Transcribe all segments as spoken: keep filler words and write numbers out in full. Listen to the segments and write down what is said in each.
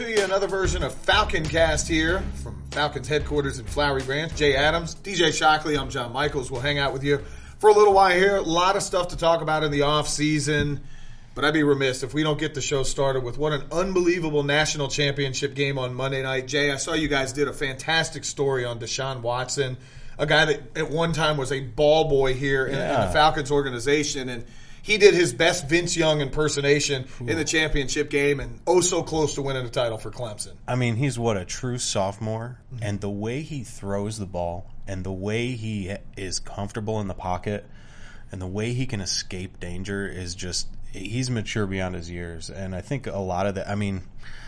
to you another version of Falcon Cast here from Falcons headquarters in Flowery Branch. Jay Adams, D J Shockley, I'm John Michaels. We'll hang out with you for a little while here. A lot of stuff to talk about in the off season, but I'd be remiss if we don't get the show started with what an unbelievable national championship game on Monday night. Jay, I saw you guys did a fantastic story on Deshaun Watson, a guy that at one time was a ball boy here in, yeah. in the Falcons organization, and he did his best Vince Young impersonation Ooh. in the championship game and oh so close to winning the title for Clemson. I mean, he's what, a true sophomore, Mm-hmm. and the way he throws the ball and the way he is comfortable in the pocket and the way he can escape danger is just, he's mature beyond his years. And I think a lot of that, I mean,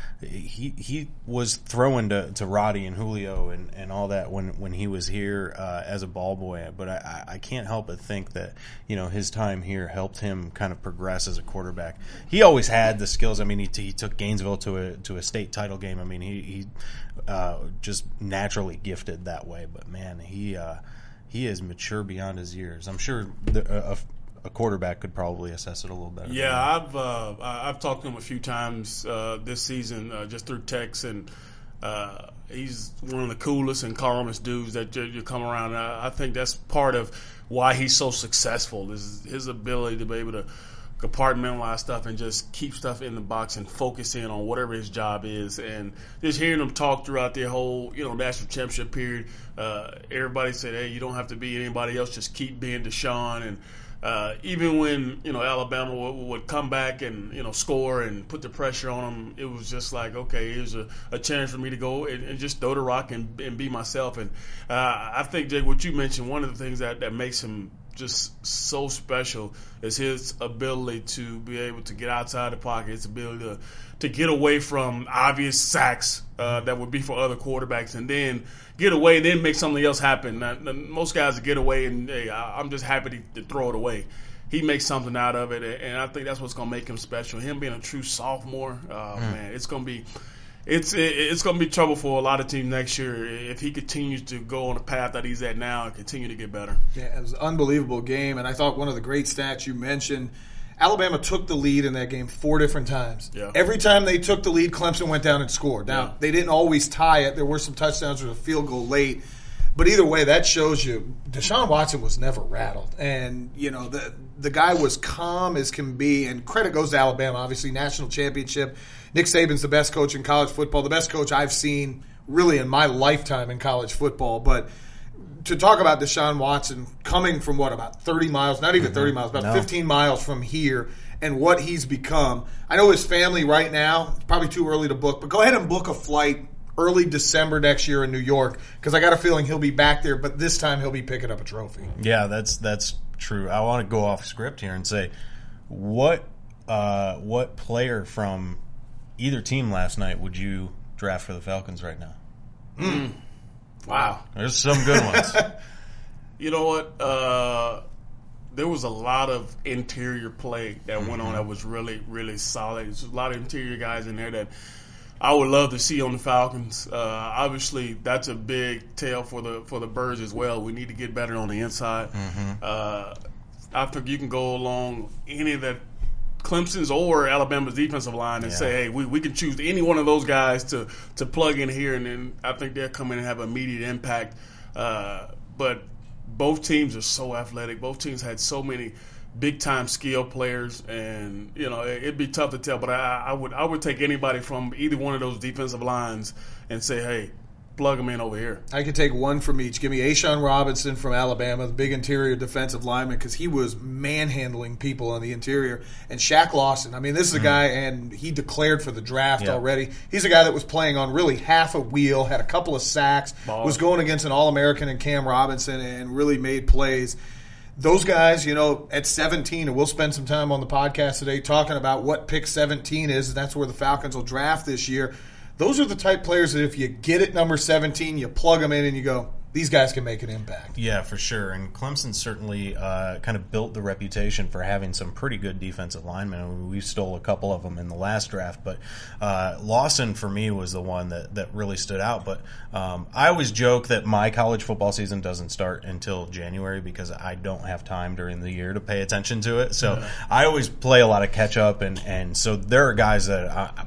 he he was throwing to, to Roddy and Julio and, and all that when, when he was here uh, as a ball boy. But I, I can't help but think that, you know, his time here helped him kind of progress as a quarterback. He always had the skills. I mean, he, he took Gainesville to a to a state title game. I mean, he, he uh, just naturally gifted that way. But, man, he uh, he is mature beyond his years. I'm sure the, uh, a quarterback could probably assess it a little better. Yeah, I've uh, I've talked to him a few times uh, this season uh, just through text, and uh, he's one of the coolest and calmest dudes that you, you come around. And I, I think that's part of why he's so successful is his ability to be able to compartmentalize stuff and just keep stuff in the box and focus in on whatever his job is. And just hearing him talk throughout the whole, you know, national championship period, uh, everybody said, hey, you don't have to be anybody else, just keep being Deshaun. And Uh, even when, you know, Alabama would, would come back and, you know, score and put the pressure on them, it was just like, okay, here's a, a chance for me to go and, and just throw the rock and, and be myself. And uh, I think, Jake, what you mentioned, one of the things that, that makes him just so special is his ability to be able to get outside the pocket, his ability to, to get away from obvious sacks uh, that would be for other quarterbacks, and then get away and then make something else happen. Now, most guys get away and, hey, I'm just happy to, to throw it away. He makes something out of it, and I think that's what's going to make him special. Him being a true sophomore, uh, mm. man, it's going to be it's it's going to be trouble for a lot of teams next year if he continues to go on the path that he's at now and continue to get better. Yeah, it was an unbelievable game, and I thought one of the great stats you mentioned, Alabama took the lead in that game four different times. Yeah. Every time they took the lead, Clemson went down and scored. Now, yeah. they didn't always tie it. There were some touchdowns or a field goal late. But either way, that shows you Deshaun Watson was never rattled. And, you know, the the guy was calm as can be. And credit goes to Alabama, obviously, national championship. Nick Saban's the best coach in college football, the best coach I've seen really in my lifetime in college football. But to talk about Deshaun Watson coming from, what, about thirty miles, not even thirty miles, about no. fifteen miles from here, and what he's become. I know his family right now, it's probably too early to book, but go ahead and book a flight early December next year in New York, because I got a feeling he'll be back there, but this time he'll be picking up a trophy. Yeah, that's that's true. I want to go off script here and say, what uh, what player from either team last night would you draft for the Falcons right now? Mm. Wow. There's some good ones. You know what? Uh, there was a lot of interior play that mm-hmm. went on that was really, really solid. There's a lot of interior guys in there that I would love to see on the Falcons. Uh, obviously, that's a big tale for the for the Birds as well. We need to get better on the inside. Mm-hmm. Uh, I think you can go along any of that Clemson's or Alabama's defensive line and yeah. say, hey, we, we can choose any one of those guys to, to plug in here, and then I think they'll come in and have immediate impact. Uh, but both teams are so athletic. Both teams had so many big-time skill players, and you know it, it'd be tough to tell. But I, I would I would take anybody from either one of those defensive lines and say, hey, plug them in over here. I could take one from each. Give me A'Shawn Robinson from Alabama, the big interior defensive lineman, because he was manhandling people on the interior. And Shaq Lawson. I mean, this is a guy, and he declared for the draft yeah. already. He's a guy that was playing on really half a wheel, had a couple of sacks, Ball. was going against an All-American in Cam Robinson, and really made plays. Those guys, you know, at seventeen, and we'll spend some time on the podcast today talking about what pick seventeen is, and that's where the Falcons will draft this year. Those are the type players that if you get at number seventeen, you plug them in and you go, these guys can make an impact. Yeah, for sure. And Clemson certainly uh, kind of built the reputation for having some pretty good defensive linemen. I mean, we stole a couple of them in the last draft, but uh, Lawson for me was the one that, that really stood out. But um, I always joke that my college football season doesn't start until January because I don't have time during the year to pay attention to it. So yeah. I always play a lot of catch up, and, and so there are guys that I,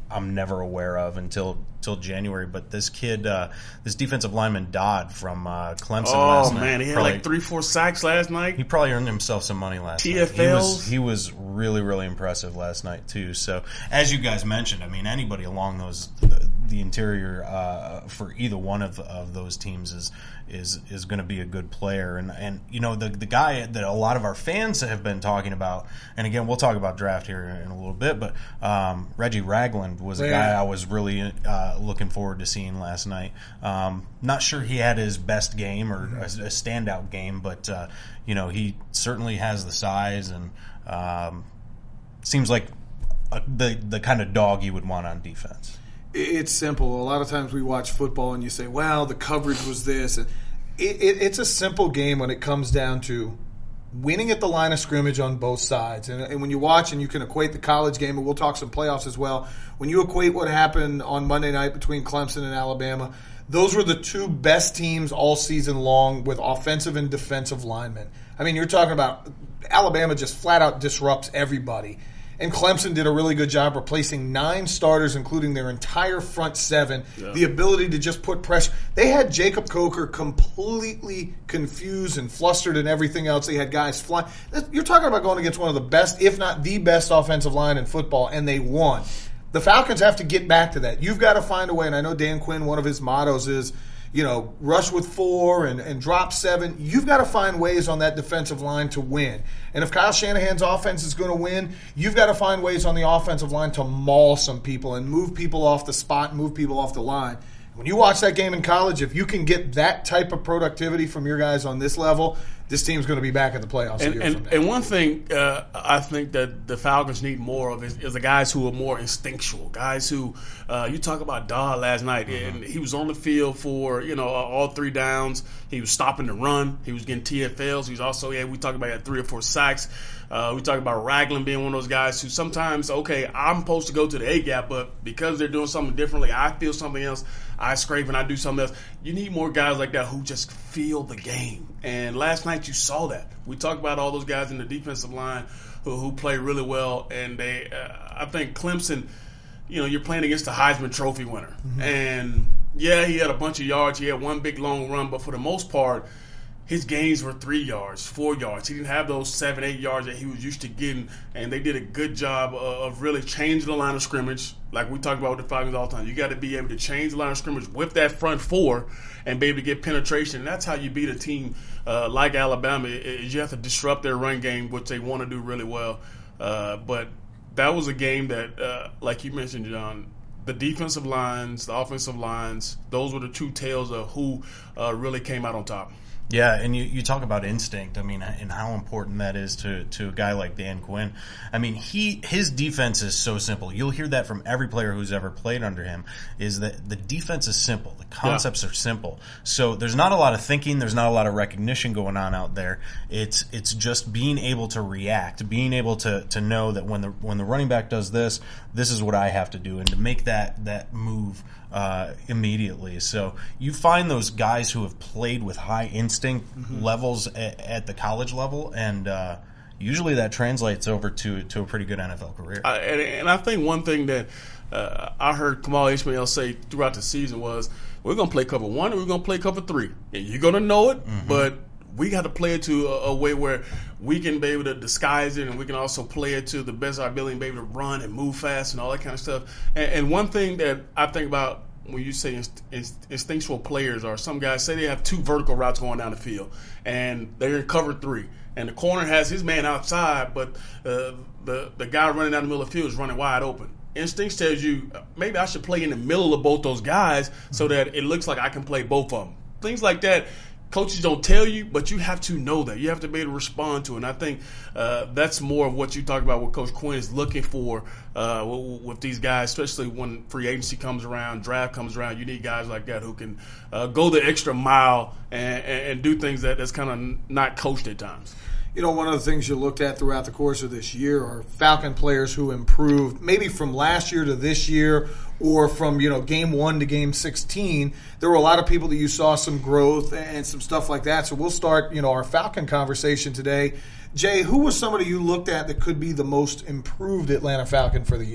I'm never aware of until till January. But this kid, uh, this defensive lineman Dodd from uh, Clemson oh, last night. Oh, man, he had probably, like three, four sacks last night. He probably earned himself some money last T F Ls. night. He was, he was really, really impressive last night, too. So, as you guys mentioned, I mean, anybody along those the, the interior uh, for either one of, of those teams is is is going to be a good player. And, and you know, the the guy that a lot of our fans have been talking about, and again, we'll talk about draft here in a little bit, but um, Reggie Ragland was a yeah. guy I was really uh, looking forward to seeing last night. Um, not sure he had his best game or a, a standout game, but, uh, you know, he certainly has the size and um, seems like a, the, the kind of dog you would want on defense. It's simple. A lot of times we watch football and you say, well, the coverage was this. It, it, it's a simple game when it comes down to winning at the line of scrimmage on both sides. And, and when you watch, and you can equate the college game, and we'll talk some playoffs as well, when you equate what happened on Monday night between Clemson and Alabama, those were the two best teams all season long with offensive and defensive linemen. I mean, you're talking about Alabama just flat out disrupts everybody. And Clemson did a really good job replacing nine starters, including their entire front seven. Yeah. The ability to just put pressure. They had Jacob Coker completely confused and flustered and everything else. They had guys flying. You're talking about going against one of the best, if not the best, offensive line in football, and they won. The Falcons have to get back to that. You've got to find a way, and I know Dan Quinn, one of his mottos is, you know, rush with four and, and drop seven. You've got to find ways on that defensive line to win. And if Kyle Shanahan's offense is going to win, you've got to find ways on the offensive line to maul some people and move people off the spot, move people off the line. When you watch that game in college, if you can get that type of productivity from your guys on this level, this team's going to be back in the playoffs and, a year and, from now. And one thing uh, I think that the Falcons need more of is, is the guys who are more instinctual, guys who uh, you talk about Dodd last night, mm-hmm. and he was on the field for you know all three downs. He was stopping the run. He was getting T F Ls. He was also yeah. We talked about he had three or four sacks. Uh, we talk about Ragland being one of those guys who sometimes okay, I'm supposed to go to the A gap, but because they're doing something differently, I feel something else. I scrape and I do something else. You need more guys like that who just feel the game. And last night you saw that. We talked about all those guys in the defensive line who, who play really well. And they, uh, I think Clemson, you know, you're playing against the Heisman Trophy winner. Mm-hmm. And, yeah, he had a bunch of yards. He had one big long run. But for the most part, his gains were three yards, four yards. He didn't have those seven, eight yards that he was used to getting, and they did a good job of really changing the line of scrimmage. Like we talk about with the Falcons all the time, you got to be able to change the line of scrimmage with that front four and be able to get penetration. And that's how you beat a team uh, like Alabama. Is you have to disrupt their run game, which they want to do really well. Uh, but that was a game that, uh, like you mentioned, John, the defensive lines, the offensive lines, those were the two tails of who uh, really came out on top. Yeah, and you, you talk about instinct, I mean, and how important that is to, to a guy like Dan Quinn. I mean, he his defense is so simple. You'll hear that from every player who's ever played under him, is that the defense is simple. The concepts yeah. are simple. So there's not a lot of thinking. There's not a lot of recognition going on out there. It's it's just being able to react, being able to, to know that when the when the running back does this, this is what I have to do, and to make that, that move uh, immediately. So you find those guys who have played with high instinct Mm-hmm. levels at, at the college level, and uh, usually that translates over to to a pretty good N F L career. I, and, and I think one thing that uh, I heard Kamal Ishmael say throughout the season was, we're going to play cover one and we're going to play cover three. And you're going to know it, mm-hmm. but we got to play it to a, a way where we can be able to disguise it, and we can also play it to the best of our ability and be able to run and move fast and all that kind of stuff. And, and one thing that I think about when you say inst- inst- instinctual players, are some guys say they have two vertical routes going down the field and they're in cover three, and the corner has his man outside, but uh, the the guy running down the middle of the field is running wide open. Instincts tells you maybe I should play in the middle of both those guys so that it looks like I can play both of them. Things like that. Coaches don't tell you, but you have to know that. You have to be able to respond to it. And I think uh, that's more of what you talk about, what Coach Quinn is looking for uh, with, with these guys, especially when free agency comes around, draft comes around. You need guys like that who can uh, go the extra mile and, and, and do things that, that's kind of not coached at times. You know, one of the things you looked at throughout the course of this year are Falcon players who improved maybe from last year to this year, or from, you know, game one to game sixteen. There were a lot of people that you saw some growth and some stuff like that. So we'll start, you know, our Falcon conversation today. Jay, who was somebody you looked at that could be the most improved Atlanta Falcon for the year?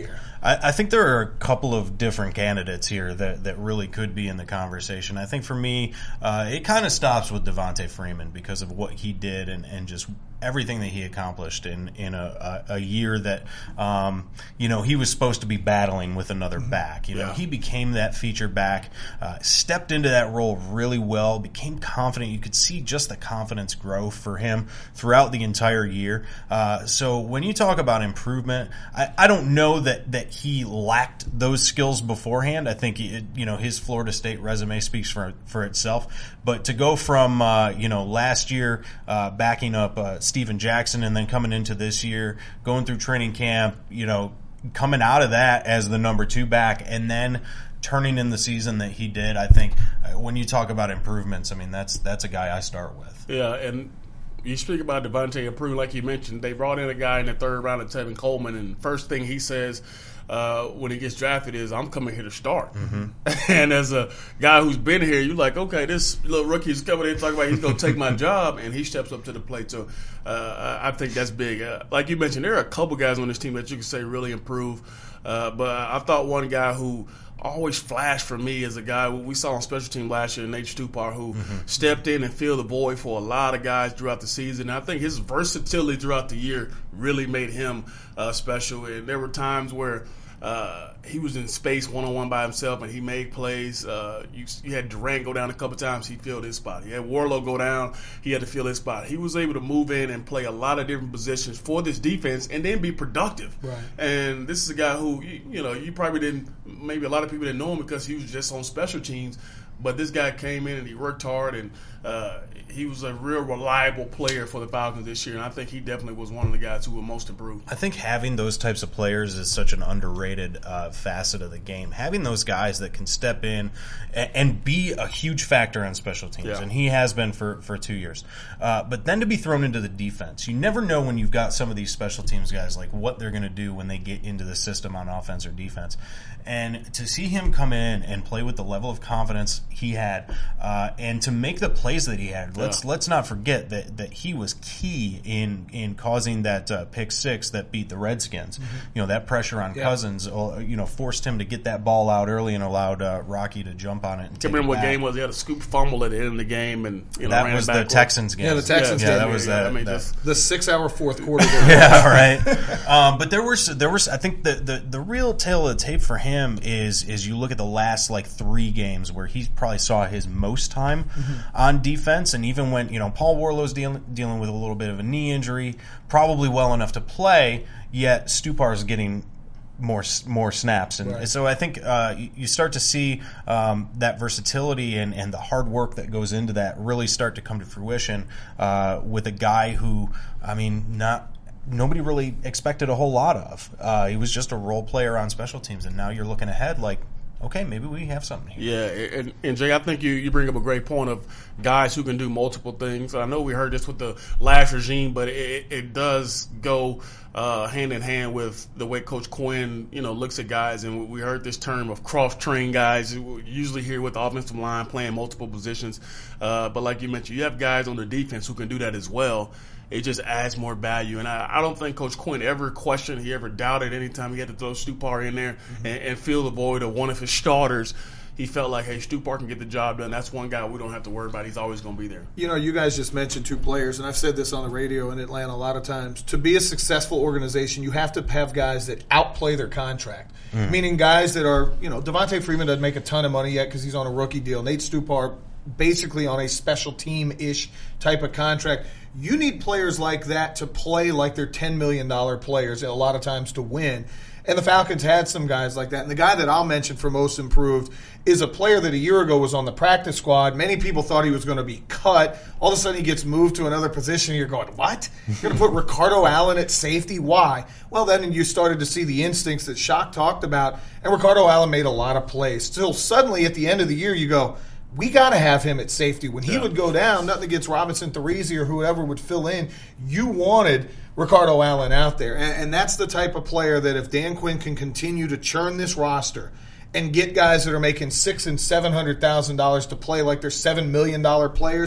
I, I think there are a couple of different candidates here that, that really could be in the conversation. I think for me, uh, it kind of stops with Devontae Freeman because of what he did and, and just everything that he accomplished in, in a, a, a year that, um, you know, he was supposed to be battling with another back. You know, Yeah. he became that feature back, uh, stepped into that role really well, became confident. You could see just the confidence grow for him throughout the entire year. Uh, so when you talk about improvement, I, I don't know that, that he lacked those skills beforehand. I think, it, you know, his Florida State resume speaks for for itself. But to go from, uh, you know, last year uh, backing up uh, Steven Jackson and then coming into this year, going through training camp, you know, coming out of that as the number two back and then turning in the season that he did, I think uh, when you talk about improvements, I mean, that's that's a guy I start with. Yeah, and you speak about Devontae improving, like you mentioned. They brought in a guy in the third round of Tevin Coleman, and first thing he says uh, when he gets drafted is, I'm coming here to start. Mm-hmm. And as a guy who's been here, you're like, okay, this little rookie is coming in talking about he's going to take my job, and he steps up to the plate. So uh, I think that's big. Uh, like you mentioned, there are a couple guys on this team that you can say really improve. Uh, but I thought one guy who always flashed for me as a guy we saw on special team last year, Nate Stupar, who mm-hmm. stepped in and filled the void for a lot of guys throughout the season. And I think his versatility throughout the year really made him uh, special. And there were times where uh, he was in space one-on-one by himself, and he made plays. Uh, you, you had Durant go down a couple times. He filled his spot. He had Warlow go down. He had to fill his spot. He was able to move in and play a lot of different positions for this defense and then be productive. Right. And this is a guy who, you, you know, you probably didn't – maybe a lot of people didn't know him because he was just on special teams. But this guy came in and he worked hard, and uh, he was a real reliable player for the Falcons this year. And I think he definitely was one of the guys who were most improved. I think having those types of players is such an underrated uh, facet of the game. Having those guys that can step in and, and be a huge factor on special teams, Yeah. and he has been for, for two years. Uh, but then to be thrown into the defense, you never know when you've got some of these special teams guys, like what they're going to do when they get into the system on offense or defense. And to see him come in and play with the level of confidence he had, uh, and to make the plays that he had, let's Yeah. let's not forget that, that he was key in in causing that uh, pick six that beat the Redskins. Mm-hmm. You know, that pressure on Yeah. Cousins, uh, you know, forced him to get that ball out early and allowed uh, Rocky to jump on it. And I take can't remember it what back. game was. He had a scoop fumble at the end of the game, and you know, That ran was it the back. Texans game. Yeah, the Texans Yeah, game. that was Yeah, that. I mean, that- just- The six-hour fourth quarter. yeah, right. Um, but there was there was I think the, the the real tale of the tape for him is is you look at the last like three games where he probably saw his most time mm-hmm. on defense, and even when you know Paul Warlow's dealing dealing with a little bit of a knee injury, probably well enough to play, yet Stupar's getting more more snaps, and Right. so I think uh, you, you start to see um, that versatility and, and the hard work that goes into that really start to come to fruition uh, with a guy who, I mean, not nobody really expected a whole lot of. Uh, he was just a role player on special teams, and now you're looking ahead like, okay, maybe we have something here. Yeah, and, and Jay, I think you, you bring up a great point of guys who can do multiple things. I know we heard this with the last regime, but it, it does go uh, hand in hand with the way Coach Quinn, you know, looks at guys. And we heard this term of cross-train guys, usually here with the offensive line playing multiple positions. Uh, but like you mentioned, you have guys on the defense who can do that as well. It just adds more value. And I, I don't think Coach Quinn ever questioned, he ever doubted anytime he had to throw Stupar in there mm-hmm. and, and fill the void of one of his starters. He felt like, hey, Stupar can get the job done. That's one guy we don't have to worry about. He's always going to be there. You know, you guys just mentioned two players, and I've said this on the radio in Atlanta a lot of times. To be a successful organization, you have to have guys that outplay their contract, mm. meaning guys that are, you know, Devontae Freeman doesn't make a ton of money yet because he's on a rookie deal. Nate Stupar basically on a special team-ish type of contract. You need players like that to play like they're ten million dollars players a lot of times to win. And the Falcons had some guys like that. And the guy that I'll mention for most improved is a player that a year ago was on the practice squad. Many people thought he was going to be cut. All of a sudden he gets moved to another position. You're going, what? You're going to put Ricardo Allen at safety? Why? Well, then you started to see the instincts that Shock talked about. And Ricardo Allen made a lot of plays. Still, suddenly at the end of the year, you go, we got to have him at safety. When he yeah. would go down, nothing against Robinson Therese or whoever would fill in, you wanted Ricardo Allen out there. And, and that's the type of player that if Dan Quinn can continue to churn this roster and get guys that are making six and seven hundred thousand dollars to play like they're seven million dollar players,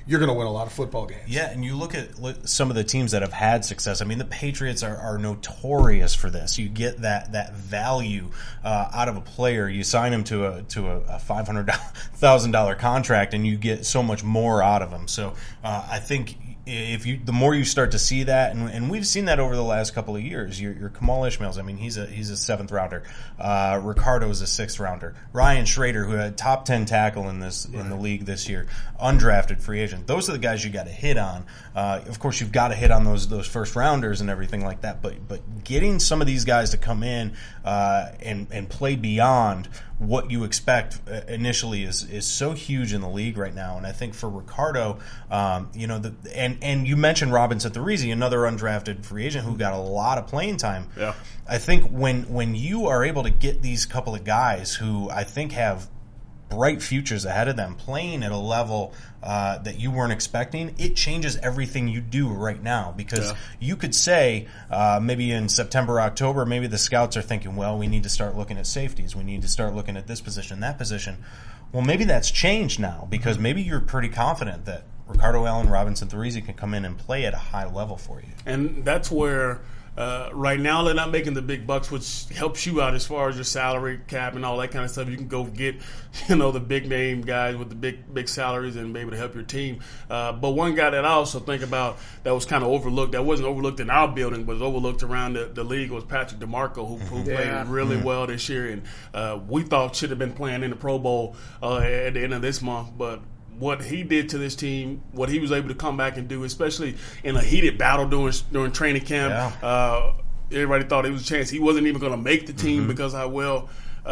you're going to win a lot of football games. Yeah, and you look at look, some of the teams that have had success. I mean, the Patriots are, are notorious for this. You get that that value uh, out of a player. You sign him to a to a, a five hundred thousand dollars contract, and you get so much more out of him. So uh, I think if you the more you start to see that, and, and we've seen that over the last couple of years. Your, your Kamal Ishmael's, I mean, he's a he's a seventh rounder. Uh, Ricardo's a sixth rounder. Ryan Schrader, who had top ten tackle in this right. in the league this year, undrafted free agent. Those are the guys you got to hit on. Uh, of course, you've got to hit on those those first rounders and everything like that. But but getting some of these guys to come in uh, and and play beyond what you expect initially is is so huge in the league right now. And I think for Ricardo, um, you know, the and and you mentioned Robinson Thurisi, another undrafted free agent who got a lot of playing time. Yeah. I think when when you are able to get these couple of guys who I think have bright futures ahead of them, playing at a level uh, that you weren't expecting, it changes everything you do right now. Because yeah. you could say uh, maybe in September, October, maybe the scouts are thinking, well, we need to start looking at safeties. We need to start looking at this position, that position. Well, maybe that's changed now because maybe you're pretty confident that Ricardo Allen, Robinson Thurisi can come in and play at a high level for you. And that's where Uh, right now, they're not making the big bucks, which helps you out as far as your salary cap and all that kind of stuff. You can go get, you know, the big name guys with the big big salaries and be able to help your team. Uh, but one guy that I also think about that was kind of overlooked, that wasn't overlooked in our building, but was overlooked around the, the league, was Patrick DeMarco, who, who yeah. played really mm-hmm. well this year, and uh, we thought should have been playing in the Pro Bowl uh, at the end of this month, but what he did to this team, what he was able to come back and do, especially in a heated battle during during training camp. Yeah. Uh, everybody thought it was a chance. He wasn't even going to make the team mm-hmm. because how well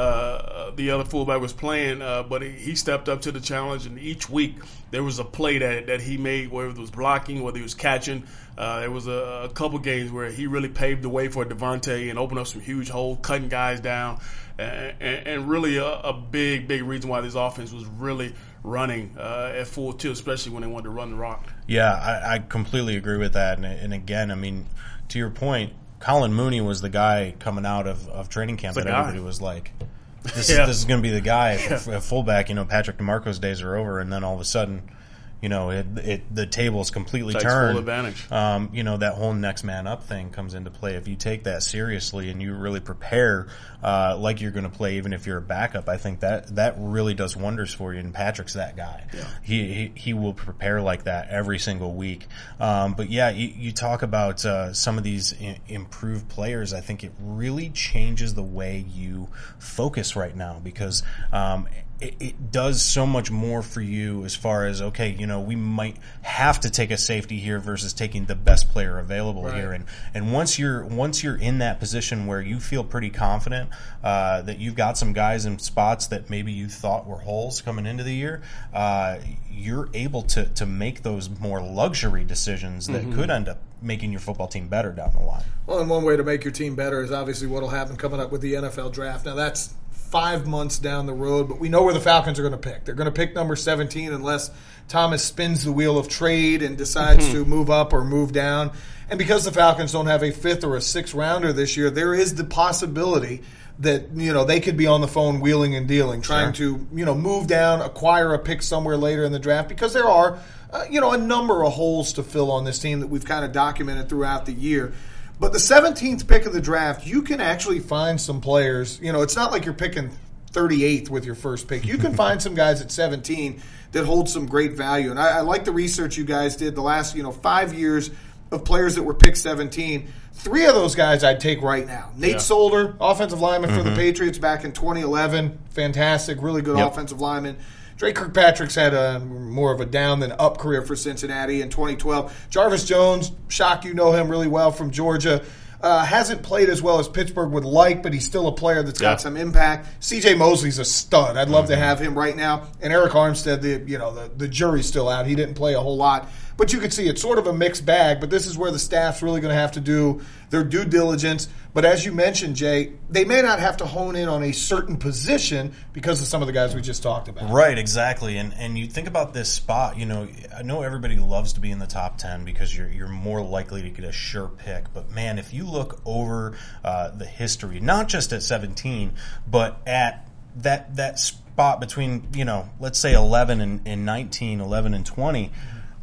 uh, the other fullback was playing. Uh, but he, he stepped up to the challenge, and each week there was a play that, that he made, whether it was blocking, whether he was catching. Uh, there was a, a couple games where he really paved the way for Devontae and opened up some huge holes, cutting guys down. And, and, and really a, a big, big reason why this offense was really running uh, at full tilt, especially when they wanted to run the rock. Yeah, I, I completely agree with that. And, and again, I mean, to your point, Colin Mooney was the guy coming out of, of training camp that guy. everybody was like, this, yeah. is, this is going to be the guy yeah. at fullback. You know, Patrick DeMarco's days are over, and then all of a sudden, you know, it, it the tables completely Takes turned. Full advantage. Um, you know, that whole next man up thing comes into play. If you take that seriously and you really prepare uh, like you're going to play, even if you're a backup, I think that that really does wonders for you. And Patrick's that guy. Yeah. He, he he will prepare like that every single week. Um, but yeah, you, you talk about uh, some of these I- improved players. I think it really changes the way you focus right now because. Um, It, it does so much more for you as far as, okay, you know, we might have to take a safety here versus taking the best player available right. here. And and once you're once you're in that position where you feel pretty confident uh, that you've got some guys in spots that maybe you thought were holes coming into the year, uh, you're able to, to make those more luxury decisions that mm-hmm. could end up making your football team better down the line. Well, and one way to make your team better is obviously what will happen coming up with the N F L draft. Now, that's five months down the road, but we know where the Falcons are going to pick. They're going to pick number seventeen unless Thomas spins the wheel of trade and decides mm-hmm. to move up or move down. And because the Falcons don't have a fifth or a sixth rounder this year, there is the possibility that, you know, they could be on the phone wheeling and dealing, trying sure. to, you know, move down, acquire a pick somewhere later in the draft, because there are, uh, you know, a number of holes to fill on this team that we've kind of documented throughout the year. But the seventeenth pick of the draft, you can actually find some players. You know, it's not like you're picking thirty-eighth with your first pick. You can find some guys at seventeen that hold some great value. And I, I like the research you guys did the last, you know, five years of players that were picked seventeen. Three of those guys I'd take right now. Nate yeah. Solder, offensive lineman mm-hmm. for the Patriots back in twenty eleven. Fantastic, really good yep. offensive lineman. Drake Kirkpatrick's had a more of a down than up career for Cincinnati in twenty twelve. Jarvis Jones, shock, you know him really well from Georgia. Uh, hasn't played as well as Pittsburgh would like, but he's still a player that's got yeah. some impact. C J Mosley's a stud. I'd love mm-hmm. to have him right now. And Eric Armstead, the you know the, the jury's still out. He didn't play a whole lot. But you could see it's sort of a mixed bag, but this is where the staff's really going to have to do their due diligence. But as you mentioned, Jay, they may not have to hone in on a certain position because of some of the guys we just talked about. Right, exactly. And and you think about this spot, you know, I know everybody loves to be in the top ten because you're you're more likely to get a sure pick. But, man, if you look over uh, the history, not just at seventeen, but at that that spot between, you know, let's say eleven and, and nineteen, eleven and twenty,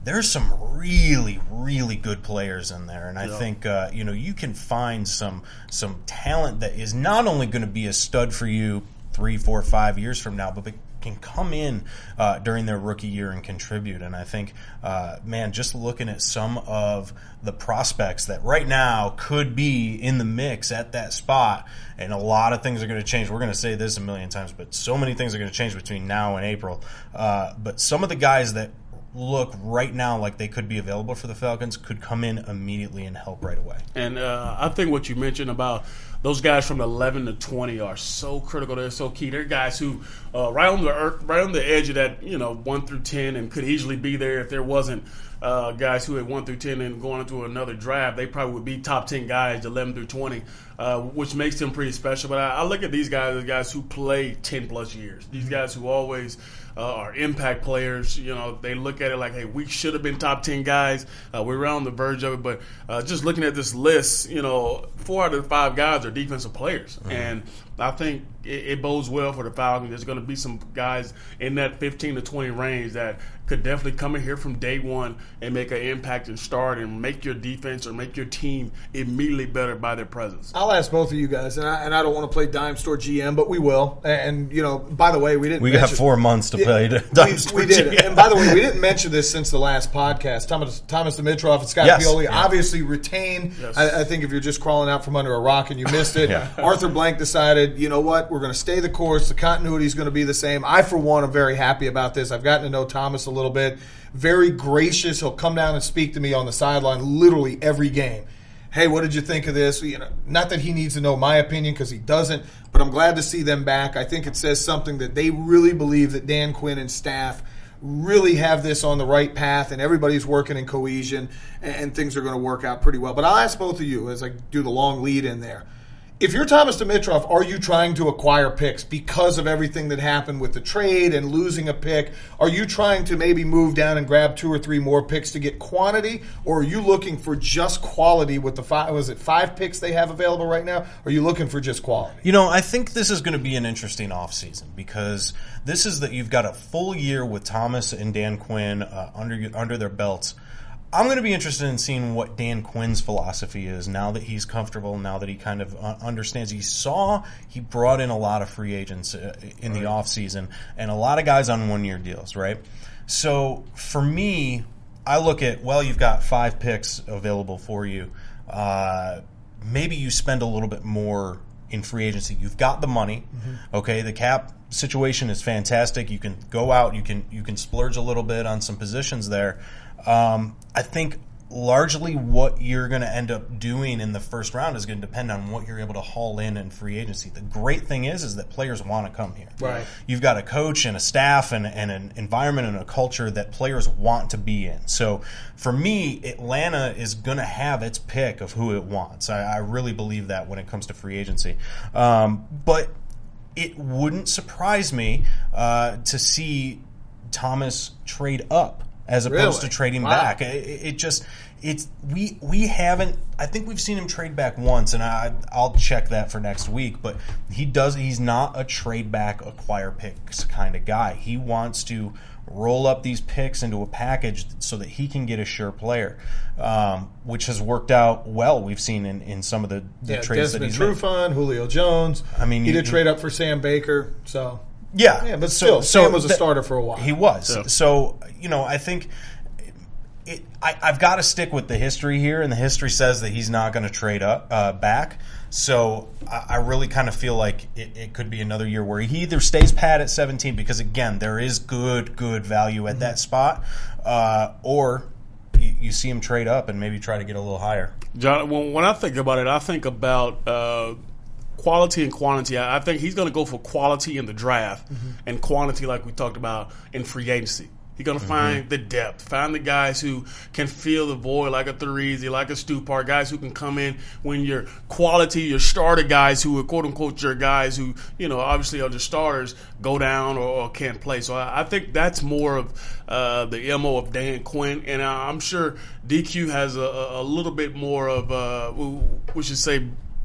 there's some really, really good players in there, and I Yeah. think uh, you know you can find some some talent that is not only going to be a stud for you three, four, five years from now, but can come in uh, during their rookie year and contribute. And I think, uh, man, just looking at some of the prospects that right now could be in the mix at that spot, and a lot of things are going to change. We're going to say this a million times, but so many things are going to change between now and April. Uh, but some of the guys that look right now like they could be available for the Falcons could come in immediately and help right away. And uh, I think what you mentioned about those guys from eleven to twenty are so critical. They're so key. They're guys who uh, right on the earth, right on the edge of that, you know, one through ten, and could easily be there if there wasn't uh, guys who had one through ten and going into another draft. They probably would be top ten guys, eleven through twenty, uh, which makes them pretty special. But I, I look at these guys as guys who play ten plus years. These guys who always uh, are impact players. You know, they look at it like, hey, we should have been top ten guys. Uh, we're right on the verge of it. But uh, just looking at this list, you know, four out of the five guys are defensive players. Mm-hmm. And I think it, it bodes well for the Falcons. There's going to be some guys in that fifteen to twenty range that could definitely come in here from day one and make an impact and start and make your defense or make your team immediately better by their presence. I'll ask both of you guys, and I, and I don't want to play dime store G M, but we will. And, you know, by the way, we didn't We mention, got four months to play yeah, dime we, store we did. G M. And by the way, we didn't mention this since the last podcast. Thomas, Thomas Dimitroff and Scott Yes. Pioli Yeah. obviously retained. Yes. I, I think if you're just crawling out from under a rock and you missed it, Yeah. Arthur Blank decided, you know what, we're going to stay the course. The continuity is going to be the same. I, for one, am very happy about this. I've gotten to know Thomas a little bit. Very gracious. He'll come down and speak to me on the sideline literally every game. Hey, what did you think of this? You know, not that he needs to know my opinion because he doesn't, but I'm glad to see them back. I think it says something that they really believe that Dan Quinn and staff really have this on the right path, and everybody's working in cohesion, and, and things are going to work out pretty well. But I'll ask both of you as I do the long lead in there. If you're Thomas Dimitroff, are you trying to acquire picks because of everything that happened with the trade and losing a pick? Are you trying to maybe move down and grab two or three more picks to get quantity, or are you looking for just quality with the five, was it five picks they have available right now? Or are you looking for just quality? You know, I think this is going to be an interesting offseason because this is that you've got a full year with Thomas and Dan Quinn uh, under under their belts. I'm going to be interested in seeing what Dan Quinn's philosophy is now that he's comfortable, now that he kind of uh, understands. He saw he brought in a lot of free agents uh, in the offseason and a lot of guys on one-year deals, right? So for me, I look at, well, you've got five picks available for you. Uh, maybe you spend a little bit more in free agency. You've got the money, mm-hmm. okay? The cap situation is fantastic. You can go out, you can you can splurge a little bit on some positions there. Um, I think largely what you're going to end up doing in the first round is going to depend on what you're able to haul in in free agency. The great thing is is that players want to come here. Right. You've got a coach and a staff and, and an environment and a culture that players want to be in. So for me, Atlanta is going to have its pick of who it wants. I, I really believe that when it comes to free agency. Um, but it wouldn't surprise me uh, to see Thomas trade up as opposed Really? to trading Wow. back. It, it just it's we we haven't. I think we've seen him trade back once, and I I'll check that for next week. But he does. He's not a trade back, acquire picks kind of guy. He wants to roll up these picks into a package so that he can get a sure player, um, which has worked out well. We've seen in, in some of the, the Yeah, trades Desmond that he's made. Trufant, Julio Jones. I mean, he you- did trade up for Sam Baker, so Yeah, yeah, but still, so, Sam was a that- starter for a while. He was. Yeah. So, you know, I think it, I, I've got to stick with the history here, and the history says that he's not going to trade up uh, back. So I, I really kind of feel like it, it could be another year where he either stays pat at seventeen, because, again, there is good, good value at Mm-hmm. that spot, uh, or you, you see him trade up and maybe try to get a little higher. John, when, when I think about it, I think about uh, quality and quantity. I, I think he's going to go for quality in the draft mm-hmm. and quantity, like we talked about, in free agency. He's going to mm-hmm. find the depth, find the guys who can fill the void like a Threezy, like a Stupar, guys who can come in when your quality, your starter guys who are quote-unquote your guys who, you know, obviously are the starters, go down or, or can't play. So I, I think that's more of uh, the M O of Dan Quinn. And I, I'm sure D Q has a, a little bit more of, uh, we should say,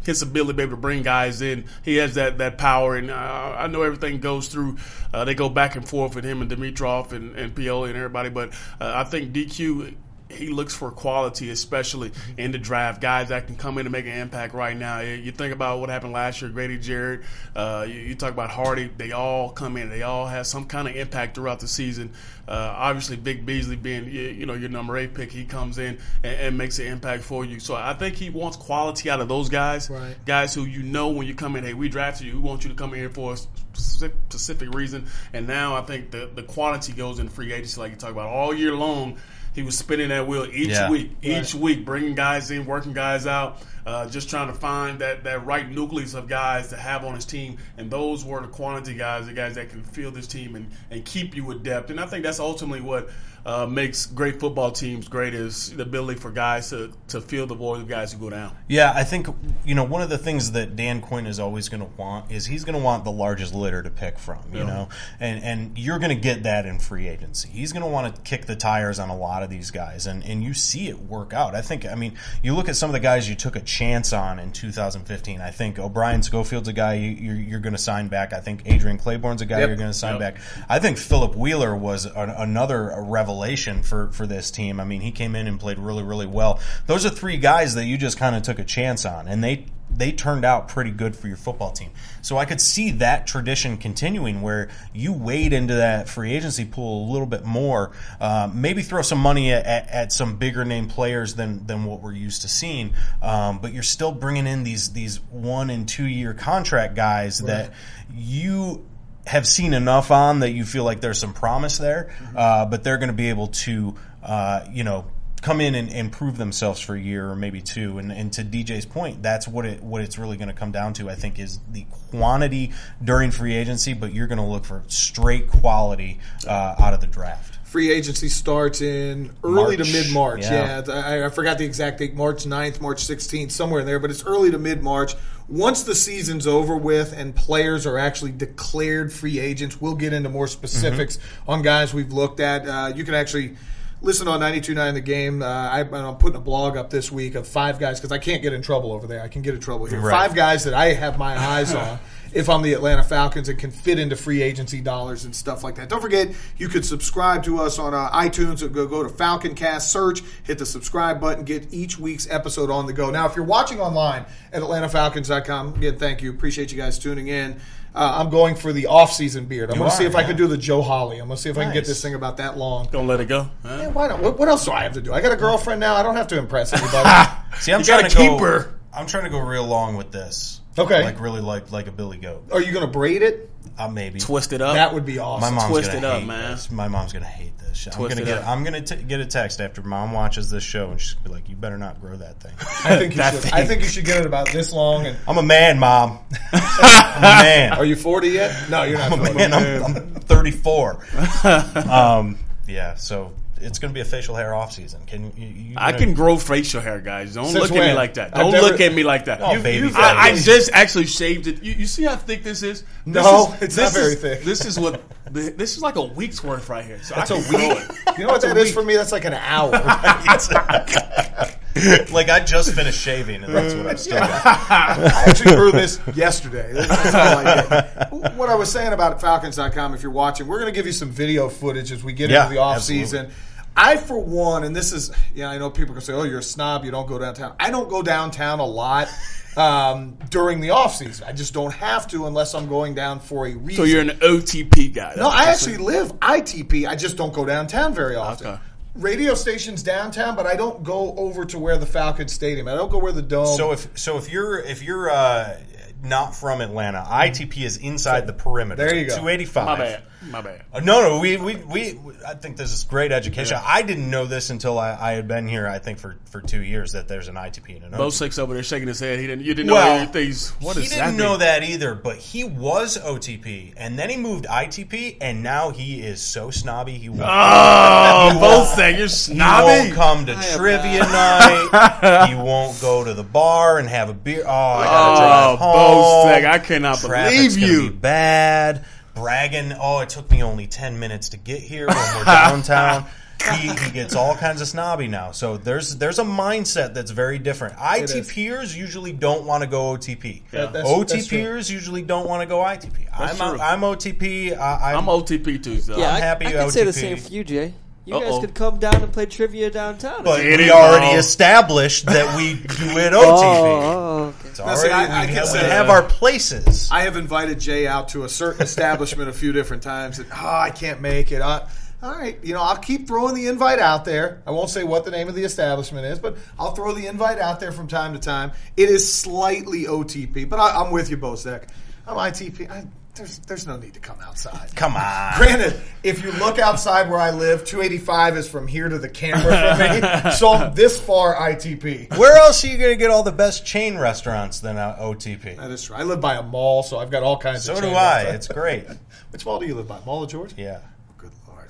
his ability to be able to bring guys in. He has that, that power, and uh, I know everything goes through. Uh, they go back and forth with him and Dimitrov and, and Pioli and everybody, but uh, I think D Q, he looks for quality, especially in the draft. Guys that can come in and make an impact right now. You think about what happened last year, Grady Jarrett. Uh, you, you talk about Hardy. They all come in. They all have some kind of impact throughout the season. Uh, obviously, Vic Beasley being you know your number eight pick, he comes in and, and makes an impact for you. So I think he wants quality out of those guys, right. Guys who you know when you come in, hey, we drafted you. We want you to come in here for a specific, specific reason. And now I think the the quality goes in free agency, like you talk about all year long. He was spinning that wheel each yeah. week, each right. week, bringing guys in, working guys out, uh, just trying to find that, that right nucleus of guys to have on his team. And those were the quantity guys, the guys that can field this team and, and keep you with depth. And I think that's ultimately what uh, makes great football teams great, is the ability for guys to, to fill the void of guys who go down. Yeah, I think, you know, one of the things that Dan Quinn is always going to want is he's going to want the largest litter to pick from, you yeah. know, and and you're going to get that in free agency. He's going to want to kick the tires on a lot of these guys, and, and you see it work out. I think, I mean, you look at some of the guys you took a chance on in two thousand fifteen. I think O'Brien Schofield's a guy you, you're, you're going to sign back. I think Adrian Claiborne's a guy yep. you're going to sign yep. back. I think Philip Wheeler was an, another revelation for, for this team. I mean, he came in and played really, really well. Those are three guys that you just kind of took a chance on, and they they turned out pretty good for your football team. So I could see that tradition continuing, where you wade into that free agency pool a little bit more, uh, maybe throw some money at, at, at some bigger name players than than what we're used to seeing, um, but you're still bringing in these these one and two year contract guys right. that you have seen enough on that you feel like there's some promise there, mm-hmm. uh, but they're going to be able to, uh, you know, come in and, and prove themselves for a year or maybe two. And, and to D J's point, that's what it what it's really going to come down to, I think, is the quantity during free agency, but you're going to look for straight quality uh, out of the draft. Free agency starts in early March. to mid-March. Yeah, yeah I, I forgot the exact date, March ninth, March sixteenth, somewhere in there, but it's early to mid-March. Once the season's over with and players are actually declared free agents, we'll get into more specifics mm-hmm. on guys we've looked at. Uh, you can actually listen on ninety-two point nine The Game. Uh, I, I'm putting a blog up this week of five guys, because I can't get in trouble over there. I can get in trouble here. Right. Five guys that I have my eyes on if I'm the Atlanta Falcons and can fit into free agency dollars and stuff like that. Don't forget, you could subscribe to us on uh, iTunes. Go, go to FalconCast, search, hit the subscribe button, get each week's episode on the go. Now, if you're watching online at Atlanta Falcons dot com, again, thank you. Appreciate you guys tuning in. Uh, I'm going for the off-season beard. I'm going to see if yeah. I can do the Joe Holly. I'm going to see if nice. I can get this thing about that long. Don't let it go. Huh? Yeah, why not? What, what else do I have to do? I got a girlfriend now. I don't have to impress anybody. See, I'm you trying to to keep go, her. I'm trying to go real long with this. Okay. Like really like like a Billy Goat. Are you going to braid it? Uh, maybe. Twist it up. That would be awesome. My mom's Twist gonna it up, hate man. This. My mom's gonna hate this. Twist I'm gonna it get. up. I'm gonna t- get a text after Mom watches this show, and she's gonna be like, "You better not grow that thing." I think you That should. thing. I think you should get it about this long. And I'm a man, Mom. I'm a man. Are you forty yet? No, you're not. I'm a forty. man. I'm, I'm thirty-four. um, yeah. So it's gonna be a facial hair off season. Can you? you I gonna, can grow facial hair, guys. Don't Since look at when? me like that. I've Don't never- look at me like that. Oh, You- baby you- fat. I, I just actually shaved it. You, you see how thick this is? This No, is, it's this not very is- thick. This is what. This is like a week's worth right here. So That's I a can grow week. it. You know what that is for me? That's like an hour. like I just finished shaving, and that's what I'm still. Got. I actually grew this yesterday. That's all I did. What I was saying about Falcons dot com, if you're watching, we're going to give you some video footage as we get Yeah, into the off absolutely. season. I, for one, and this is, yeah, I know people can say, oh, you're a snob, you don't go downtown. I don't go downtown a lot um, during the off season. I just don't have to unless I'm going down for a reason. So you're an O T P guy. No, I actually live I T P. I just don't go downtown very often. Okay. Radio stations downtown, but I don't go over to where the Falcons Stadium. I don't go where the dome. So if so, if you're if you're uh, not from Atlanta, I T P is inside the perimeter. There you go. two eighty-five. My bad. My bad. Uh, no, no, we, we, we, I think this is great education. Yeah. I didn't know this until I, I had been here, I think, for, for two years, that there's an I T P and an O T P. Bo Six over there shaking his head. He didn't. You didn't know Well, anything. What he is didn't that know mean? that either, but he was O T P, and then he moved I T P, and now he is so snobby, he won't, Oh, he Bo won't, Six, you're he snobby. won't come to trivia night. He won't go to the bar and have a beer. Oh, I gotta drive home. Bo Six, I cannot Traffic's believe gonna you. be bad. Bragging, oh, it took me only ten minutes to get here when we're downtown. he, he gets all kinds of snobby now. So there's there's a mindset that's very different. I T Pers usually don't want to go O T P. Yeah. That's- O T that's true. Pers usually don't want to go I T P. I'm, true. I'm O T P. I, I'm, I'm O T P too, so. Yeah, I'm I, happy I you could say the O T P. same for you, Jay. You Uh-oh. guys could come down and play trivia downtown. But It we is already all- established that we do it O T P. oh, oh, okay. It's Now, already, see, I- I we, can have, we say- have our places. I have invited Jay out to a certain establishment a few different times. And, oh, I can't make it. I, all right, you know, I'll keep throwing the invite out there. I won't say what the name of the establishment is, but I'll throw the invite out there from time to time. It is slightly O T P, but I, I'm with you, Bozek. I'm I T P. I, there's there's no need to come outside. Come on. Granted, if you look outside where I live, two eighty-five is from here to the camera for me, so I'm this far I T P. Where else are you going to get all the best chain restaurants than uh, O T P? That is true. I live by a mall, so I've got all kinds So of do chains I. outside. It's great. Which mall do you live by? Mall of Georgia? Yeah. Good Lord.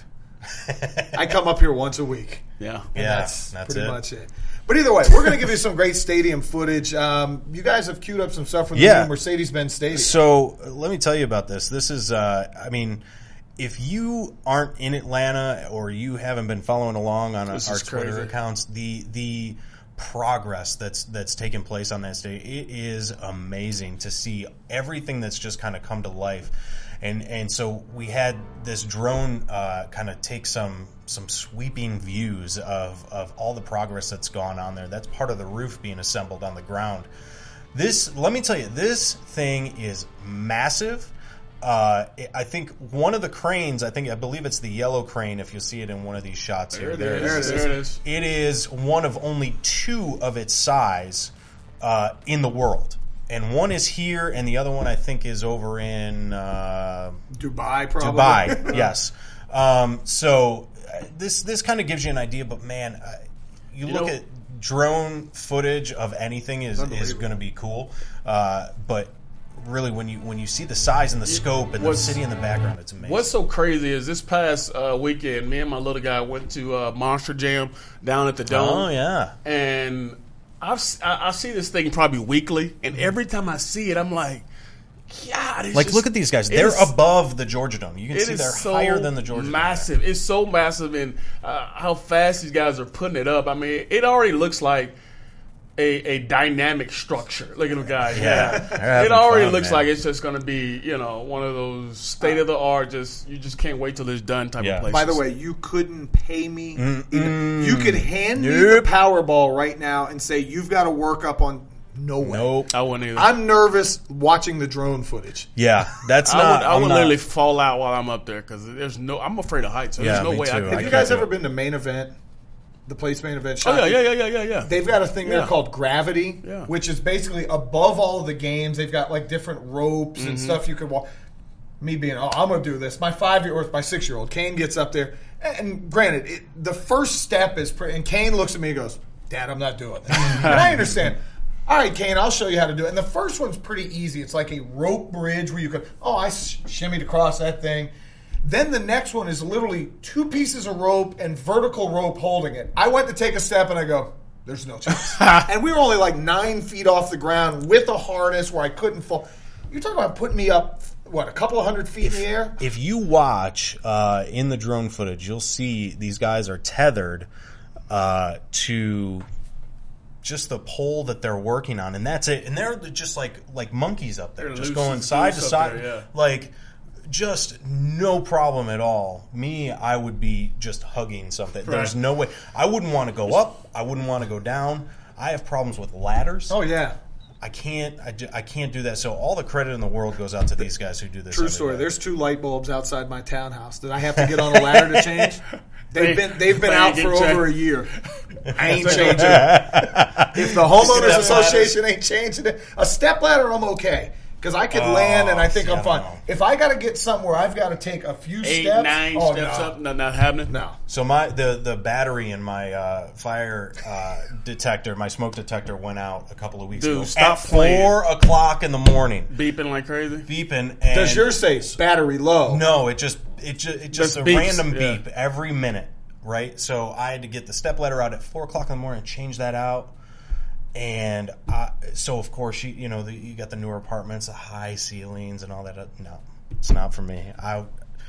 I come up here once a week. Yeah. And Yeah, that's, that's pretty it. much it. But either way, we're going to give you some great stadium footage. Um, you guys have queued up some stuff from the Yeah. new Mercedes-Benz Stadium. So uh, let me tell you about this. This is, uh, I mean, if you aren't in Atlanta or you haven't been following along on This our is Twitter crazy. accounts, the the progress that's that's taken place on that stage, it is amazing to see everything that's just kind of come to life. And and so we had this drone uh, kind of take some some sweeping views of, of all the progress that's gone on there. That's part of the roof being assembled on the ground. This, let me tell you, this thing is massive. Uh, I think one of the cranes, I think I believe it's the yellow crane. If you see it in one of these shots here, There it there is. it is. There it is. It is one of only two of its size uh, in the world. And one is here, and the other one I think is over in uh, Dubai, probably. Dubai. Yes. Um, so uh, this this kind of gives you an idea, but man, uh, you, You look know- at drone footage of anything is is Unbelievable. going to be cool, uh, but really when you when you see the size and the scope and the What's- city in the background, it's amazing. What's so crazy is this past uh, weekend, me and my little guy went to uh, Monster Jam down at the Dome. Oh yeah. And I've, si I I see this thing probably weekly, and every time I see it, I'm like, God, it's Like, just- look at these guys. it They're is- above the Georgia Dome. You can It see is they're so higher than the Georgia Dome. massive. It's so massive, and uh, how fast these guys are putting it up. I mean, it already looks like a, a dynamic structure. Look at them guys. Yeah, they're having it already fun, looks man. like it's just going to be, you know, one of those state of the art. Just you just can't wait till it's done type Yeah. of places. By the way, you couldn't pay me. Even, you could hand me Nope. the Powerball right now and say you've got to work up on. No way. Nope. I wouldn't either. I'm nervous watching the drone footage. Yeah, that's I not. would, I I'm would not- literally fall out while I'm up there because there's no. I'm afraid of heights. So Yeah, there's no me way I too. can. I Have you can't guys do ever it. been to Main Event? The place Main Event. Oh yeah, Shockey? yeah, yeah, yeah, yeah, yeah. They've got a thing there Yeah. called Gravity, Yeah. which is basically above all of the games. They've got like different ropes Mm-hmm. and stuff you could walk. Me being, oh, I'm going to do this. My five year old, my six year old, Kane gets up there. And granted, it, the first step is, pre- and Kane looks at me and goes, Dad, I'm not doing this. And I understand. All right, Kane, I'll show you how to do it. And the first one's pretty easy. It's like a rope bridge where you could, oh, I sh- shimmied across that thing. Then the next one is literally two pieces of rope and vertical rope holding it. I went to take a step and I go, there's no chance. And we were only like nine feet off the ground with a harness where I couldn't fall. You're talking about putting me up, what, a couple of hundred feet in the air? If you watch uh, in the drone footage, you'll see these guys are tethered uh, to just the pole that they're working on, and that's it. And they're just like like monkeys up there, They're just loose- going side to loose up side, there, yeah. like just no problem at all. Me, I would be just hugging something. There's Right. no way. I wouldn't want to go up. I wouldn't want to go down. I have problems with ladders. Oh, yeah. I can't. I, ju- I can't do that. So all the credit in the world goes out to these guys who do this. True every story. day. There's two light bulbs outside my townhouse that I have to get on a ladder to change. They've been they've been They out ain't for getting over a changed. year. I ain't changing it. If the homeowners Step association ain't changing it, a step ladder I'm okay because I could land and I think see, I'm I fine. don't know. If I got to get somewhere, I've got to take a few Eight, steps. nine oh, steps no. up, no, not happening. No. So my the the battery in my uh, fire uh, detector, my smoke detector, went out a couple of weeks Dude, ago. stop at playing. four o'clock in the morning, Beeping like crazy. beeping. And Does yours say battery low? No, it just it just it just Just a beeps, random yeah. beep every minute, right? So I had to get the step ladder out at four o'clock in the morning and change that out. And I, so of course you you know the, you got the newer apartments, the high ceilings and all that. No, it's not for me. I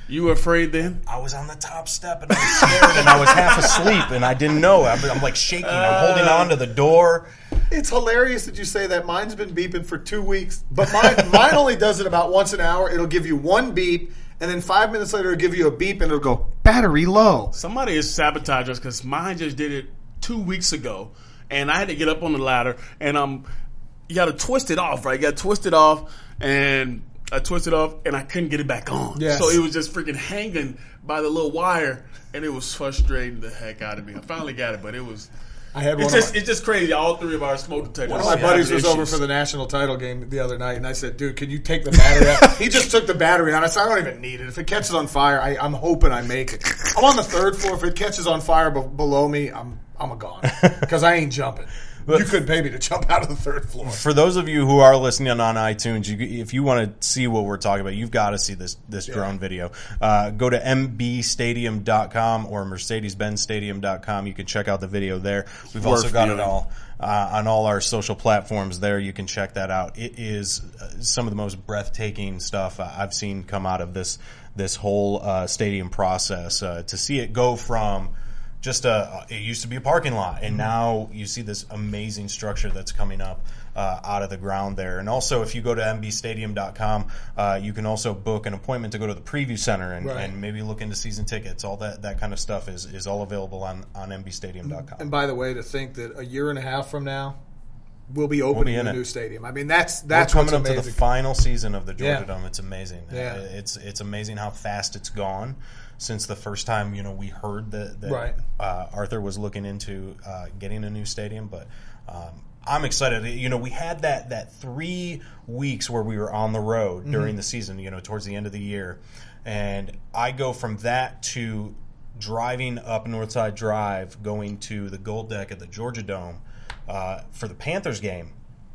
You were afraid then? I was on the top step and I was scared and I was half asleep and I didn't know. I'm, I'm like shaking. I'm holding on to the door. It's hilarious that you say that. Mine's been beeping for two weeks, but mine, mine only does it about once an hour. It'll give you one beep, and then five minutes later it'll give you a beep, and it'll go, battery low. Somebody has sabotaged us because mine just did it two weeks ago, and I had to get up on the ladder, and um, you got to twist it off, right? You got to twist it off, and I twisted off, and I couldn't get it back on. Yes. So it was just freaking hanging by the little wire, and it was frustrating the heck out of me. I finally got it, but it was... I had one It's of just my, it's just crazy. All three of our smoke detectors. one of my have buddies was issues. over for the national title game the other night, and I said, dude, can you take the battery out? He just took the battery out. I said, I don't even need it. If it catches on fire, I, I'm hoping I make it. I'm on the third floor. If it catches on fire be- below me, I'm I'm a gone because I ain't jumping. You couldn't pay me to jump out of the third floor. For those of you who are listening on iTunes, you, if you want to see what we're talking about, you've got to see this this drone Yeah. video. Uh, go to m b stadium dot com or mercedes benz stadium dot com. You can check out the video there. We've Worth also got viewing. it all uh, on all our social platforms there. You can check that out. It is uh, some of the most breathtaking stuff uh, I've seen come out of this this whole uh, stadium process. Uh, to see it go from just a, it used to be a parking lot, and now you see this amazing structure that's coming up uh, out of the ground there. And also, if you go to m b stadium dot com, uh, you can also book an appointment to go to the preview center and, Right. and maybe look into season tickets. All that, that kind of stuff is, is all available on, on m b stadium dot com. And by the way, to think that a year and a half from now, we'll be opening in a it. new stadium. I mean, that's that's We're what's coming up amazing. to the final season of the Georgia Yeah. Dome. It's amazing. Yeah. Uh, It's it's amazing how fast it's gone since the first time you know we heard that, that Right. uh, Arthur was looking into uh, getting a new stadium. But um, I'm excited. You know, we had that that three weeks where we were on the road Mm-hmm. during the season. You know, towards the end of the year, and I go from that to driving up Northside Drive, going to the Gold Deck at the Georgia Dome uh, for the Panthers game.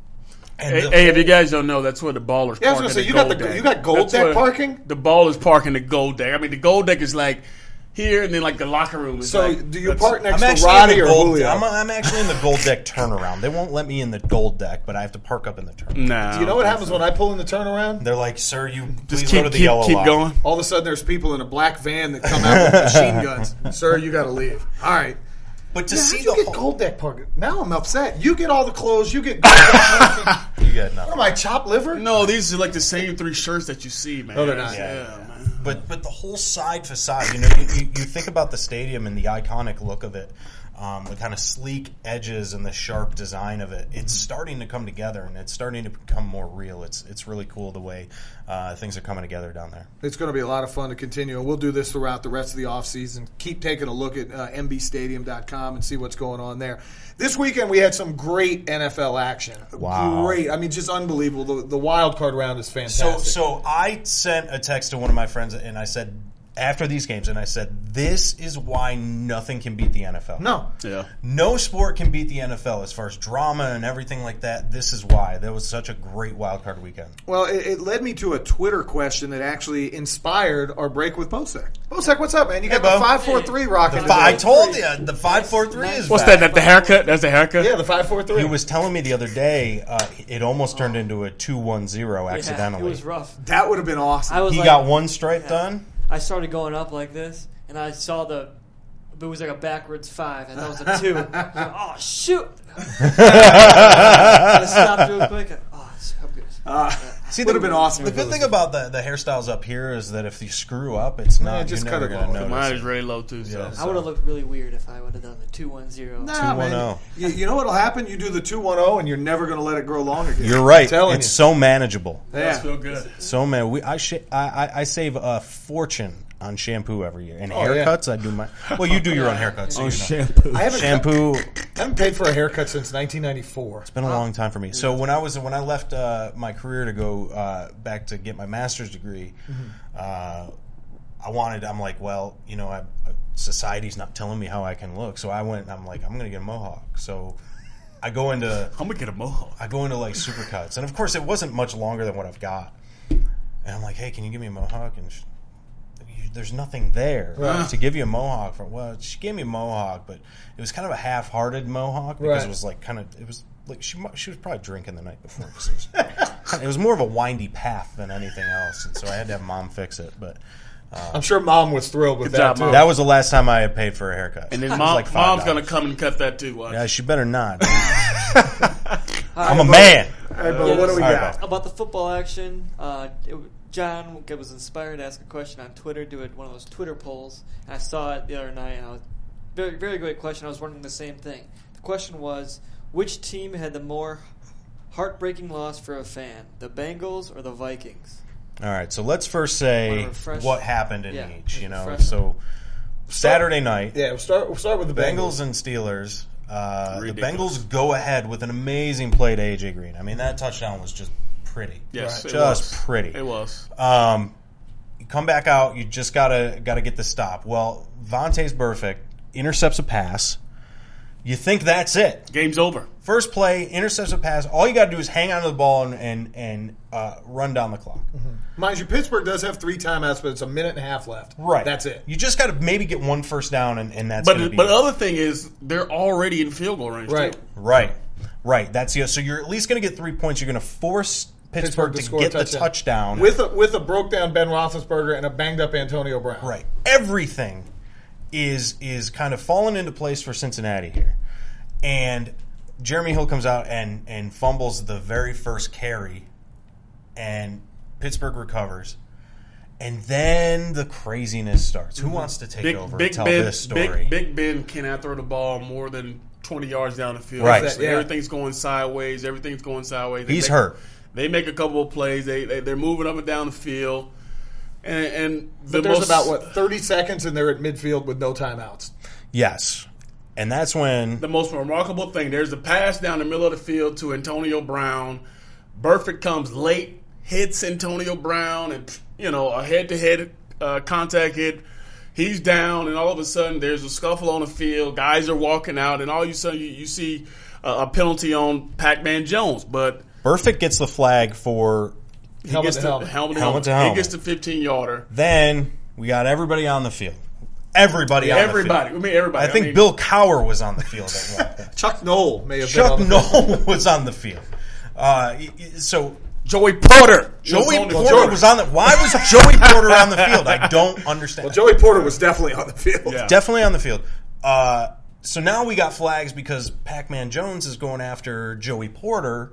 And Hey, the hey, if you guys don't know, that's where the ballers Yeah, I was park. gonna at say, the you got Gold the- Deck. you got Gold That's Deck where parking? The ballers park in the Gold Deck. I mean, the Gold Deck is like here, and then like the locker room is So, like. do you that's- park next I'm to actually Roddy in the or gold, Julio? I'm, I'm actually in the Gold Deck turnaround. They won't let me in the Gold Deck, but I have to park up in the turnaround. Nah. Do you know what happens when I pull in the turnaround? They're like, "Sir, you please Just go keep to the keep, yellow keep line." going. All of a sudden, there's people in a black van that come out with machine guns. Sir, you got to leave. All right. But to Yeah, see how'd the you get whole, Gold Deck parking? Now I'm upset. You get all the clothes. You get Gold Deck parking. you got What nothing. am I, chopped liver? No, these are like the same three shirts that you see, man. No, they're not. Yeah, Yeah, man. But but the whole side facade, you know, you, you, you think about the stadium and the iconic look of it, um, the kind of sleek edges and the sharp design of it. It's starting to come together, and it's starting to become more real. It's it's really cool the way uh, things are coming together down there. It's going to be a lot of fun to continue, and we'll do this throughout the rest of the offseason. Keep taking a look at uh, m b stadium dot com and see what's going on there. This weekend, we had some great N F L action. Wow. Great. I mean, just unbelievable. The, the wild card round is So fantastic. so I sent a text to one of my friends, and I said, after these games, and I said, this is why nothing can beat the N F L. No. Yeah. No sport can beat the N F L as far as drama and everything like that. This is why. That was such a great wild card weekend. Well, it, it led me to a Twitter question that actually inspired our break with Bosek. Bosek, what's up, man? You got Hey, the Bo. five four three rocking. The today. fi- I told you, the five four three is What's back. that? That the haircut? That's the haircut. Yeah, the five four three. He was telling me the other day, uh, it almost turned into a two one zero Yeah, accidentally. it was rough. That would have been awesome. I was he like, got one stripe done. I started going up like this, and I saw the. It was like a backwards five, and that was a two. I was like, oh shoot! I stopped real quick. Oh, it's so good. Uh, See, would have been awesome. The if it good was- thing about the, the hairstyles up here is that if you screw up, it's not. Yeah, just you're cut never it going low. to notice. Mine it. is really low too. So. Yeah. I would have looked really weird if I would have done the two one zero. Nah, man. two one oh. You, you know what'll happen? You do the two one oh, and you're never going to let it grow long again. You're right. I'm telling It's you. so manageable. Does Yeah. feel good. So man, we I, sh- I I I save a fortune on shampoo every year and Oh, yeah. haircuts. I do my well. You do your own haircuts. So Oh, you know. shampoo. I haven't, Shampoo. I haven't paid for a haircut since nineteen ninety-four. It's been a long time for me. So when I was when I left uh, my career to go uh, back to get my master's degree, uh, I wanted. I'm like, well, you know, I, uh, society's not telling me how I can look, so I went. I'm like, I'm going to get a mohawk. So I go into I'm gonna get a mohawk. I go into like supercuts, and of course, it wasn't much longer than what I've got. And I'm like, hey, can you give me a mohawk? And she, you, there's nothing there Right. to give you a mohawk for. Well, she gave me a mohawk, but it was kind of a half-hearted mohawk because Right. it was like kind of it was like she mu- she was probably drinking the night before. 'cause it, was, it was more of a windy path than anything else, and so I had to have mom fix it. But I'm sure Mom was thrilled with Good that job, too. Mom. That was the last time I had paid for a haircut. And then It was mom, like five mom's dollars. going to come and cut that too. Watch. Yeah, she better not. All I'm right, a man. All right, Bo, what do we All right, got? Bo. About the football action, uh, it, John was inspired to ask a question on Twitter, do it one of those Twitter polls. And I saw it the other night, and I was very, very great question. I was wondering the same thing. The question was, which team had the more heartbreaking loss for a fan, the Bengals or the Vikings? All right, so let's first say Wanna refresh? what happened in Yeah, each. You know, refresh. so Saturday night, Yeah, we'll start. We'll start with the Bengals. Bengals and Steelers. Uh, the Ridiculous. Bengals go ahead with an amazing play to A J Green. I mean, that touchdown was just pretty. Yes, Right. it Just was. pretty. It was. Um, you come back out. You just gotta gotta get the stop. Well, Vontaze Burfict intercepts a pass. You think that's it? Game's over. First play, intercepts a pass. All you got to do is hang on to the ball and and, and uh, run down the clock. Mind you, Pittsburgh does have three timeouts, but it's a minute and a half left. Right. That's it. You just got to maybe get one first down, and, and that's But gonna be but it. the other thing is they're already in field goal range. Right. Too. Right, right. That's yeah. So you're at least going to get three points. You're going to force Pittsburgh, Pittsburgh to to score a get the touchdown. touchdown. With a, with a broke down Ben Roethlisberger and a banged up Antonio Brown. right, everything is is kind of falling into place for Cincinnati here, and Jeremy Hill comes out and and fumbles the very first carry, and Pittsburgh recovers. And then the craziness starts. Who wants to take Big over Big and tell Ben. this story? Big, Big Ben cannot throw the ball more than twenty yards down the field. Right. So Yeah. Everything's going sideways. Everything's going sideways. They He's make, hurt. They make a couple of plays. They, they they're moving up and down the field. And, and the But there's most, about, what, thirty seconds, and they're at midfield with no timeouts. Yes. And that's when the most remarkable thing. There's a pass down the middle of the field to Antonio Brown. Burfict comes late, hits Antonio Brown, and you know a head-to-head uh, contact hit. He's down, and all of a sudden there's a scuffle on the field. Guys are walking out, and all of a sudden you, you see uh, a penalty on Pac-Man Jones. But Burfict gets the flag for. he Helmet gets to the helmet. helmet, to Helmet helmet. to helmet. He gets the fifteen-yarder. Then we got everybody on the field. Everybody on Everybody, the I field. mean everybody. I think mean, Bill Cowher was on the field at one point. Chuck Noll may have Chuck been on the field. Noll was on the field. Uh, y- y- so Joey Porter. Joey was on the Porter field. was on the. Why was Joey Porter on the field? I don't understand. Well, Joey Porter was definitely on the field. Yeah. Definitely on the field. Uh, so now we got flags because Pac-Man Jones is going after Joey Porter,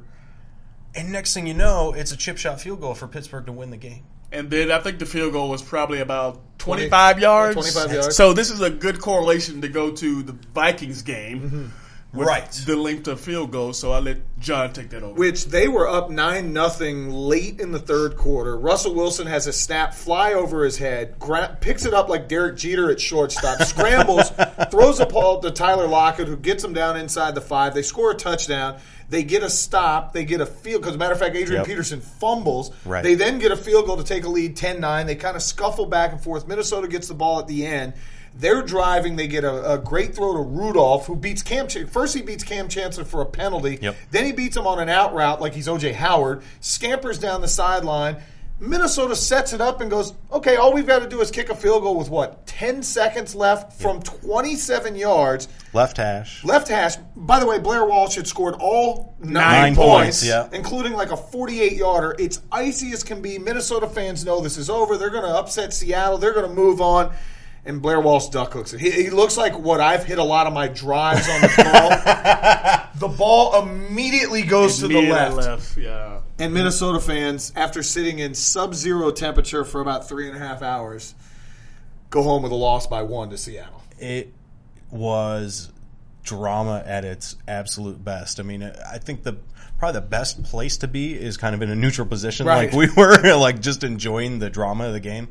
and next thing you know, it's a chip shot field goal for Pittsburgh to win the game. And then I think the field goal was probably about twenty-five twenty, yards. twenty-five yards. So this is a good correlation to go to the Vikings game. Mm-hmm. With Right. The length of field goal. So I let John take that over. Which they were up nine nothing late in the third quarter. Russell Wilson has a snap fly over his head, gra- picks it up like Derek Jeter at shortstop, scrambles, throws a ball to Tyler Lockett, who gets him down inside the five. They score a touchdown. They get a stop. They get a field. Because, as a matter of fact, Adrian Yep. Peterson fumbles. Right. They then get a field goal to take a lead ten nine. They kind of scuffle back and forth. Minnesota gets the ball at the end. They're driving. They get a, a great throw to Rudolph, who beats Cam. Ch- First, he beats Cam Chancellor for a penalty. Yep. Then he beats him on an out route like he's O J Howard. Scampers down the sideline. Minnesota sets it up and goes, okay, all we've got to do is kick a field goal with, what, ten seconds left from twenty-seven yards. Left hash. Left hash. By the way, Blair Walsh had scored all nine, Nine points, points, yeah. including like a forty-eight-yarder. It's icy as can be. Minnesota fans know this is over. They're going to upset Seattle. They're going to move on. And Blair Walsh duck hooks it. He, he looks like what I've hit a lot of my drives on the ball. The ball immediately goes to the Immediately left. left. Yeah. And Minnesota fans, after sitting in sub-zero temperature for about three and a half hours, go home with a loss by one to Seattle. It was drama at its absolute best. I mean, I think the probably the best place to be is kind of in a neutral position, Right. like we were, like just enjoying the drama of the game.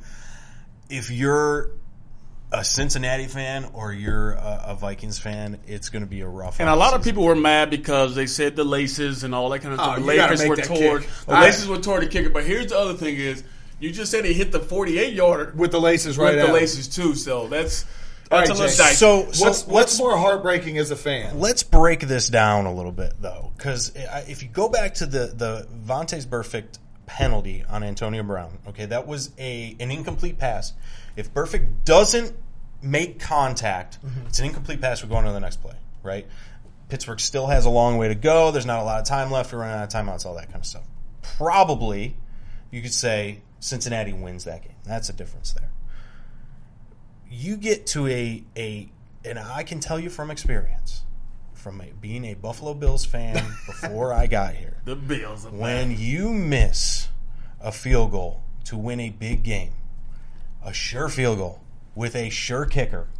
If you're a Cincinnati fan or you're a, a Vikings fan, it's going to be a rough. And a lot of offseason. people were mad because they said the laces and all that kind of Oh, stuff. The you gotta Lakers make were that toward. kick. The I- laces were toward the kicker. But here's the other thing is, you just said he hit the forty-eight-yarder With the laces right with the out. laces too. So that's All that's right, a little Jake. dicey. So, so What's, what's let's more heartbreaking as a fan? let's break this down a little bit though, because if you go back to the the Vontaze Burfict penalty on Antonio Brown, okay, that was a an incomplete pass. If Burfict doesn't make contact, Mm-hmm. it's an incomplete pass. We're going to the next play, right? Pittsburgh still has a long way to go. There's not a lot of time left. We're running out of timeouts, all that kind of stuff. Probably, you could say Cincinnati wins that game. That's a difference there. you get to a a and I can tell you from experience, from a, being a Buffalo Bills fan before I got here, The Bills. Are when bad. you miss a field goal to win a big game, a sure field goal with a sure kicker,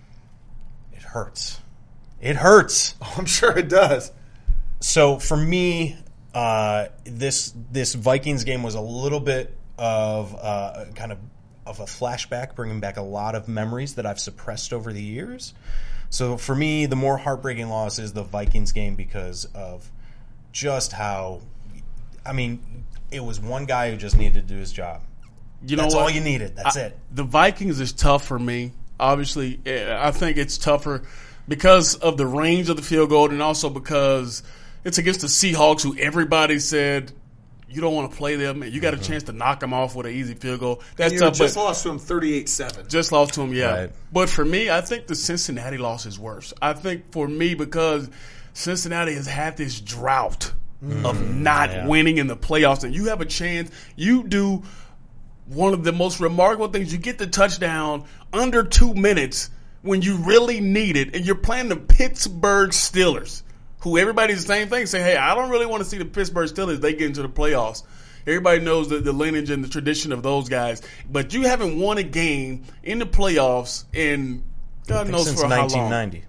it hurts. It hurts. Oh, I'm sure it does. So for me, uh, this this Vikings game was a little bit of uh, kind of of a flashback, bringing back a lot of memories that I've suppressed over the years. So for me, the more heartbreaking loss is the Vikings game because of just how, I mean, it was one guy who just needed to do his job. You know That's what? all you needed. That's I- it. The Vikings is tough for me. Obviously, eh, I think it's tougher because of the range of the field goal and also because it's against the Seahawks, who everybody said you don't want to play them and you got a chance to knock them off with an easy field goal. That's You tough. just but lost to him thirty-eight seven. just lost to them, yeah. Right. But for me, I think the Cincinnati loss is worse. I think for me because Cincinnati has had this drought of not yeah. winning in the playoffs, and you have a chance. You do one of the most remarkable things. You get the touchdown under two minutes when you really need it, and you're playing the Pittsburgh Steelers, who everybody's the same thing. Say, hey, I don't really want to see the Pittsburgh Steelers. They get into the playoffs. Everybody knows the, the lineage and the tradition of those guys. But you haven't won a game in the playoffs in God knows Since for how nineteen long. ninety.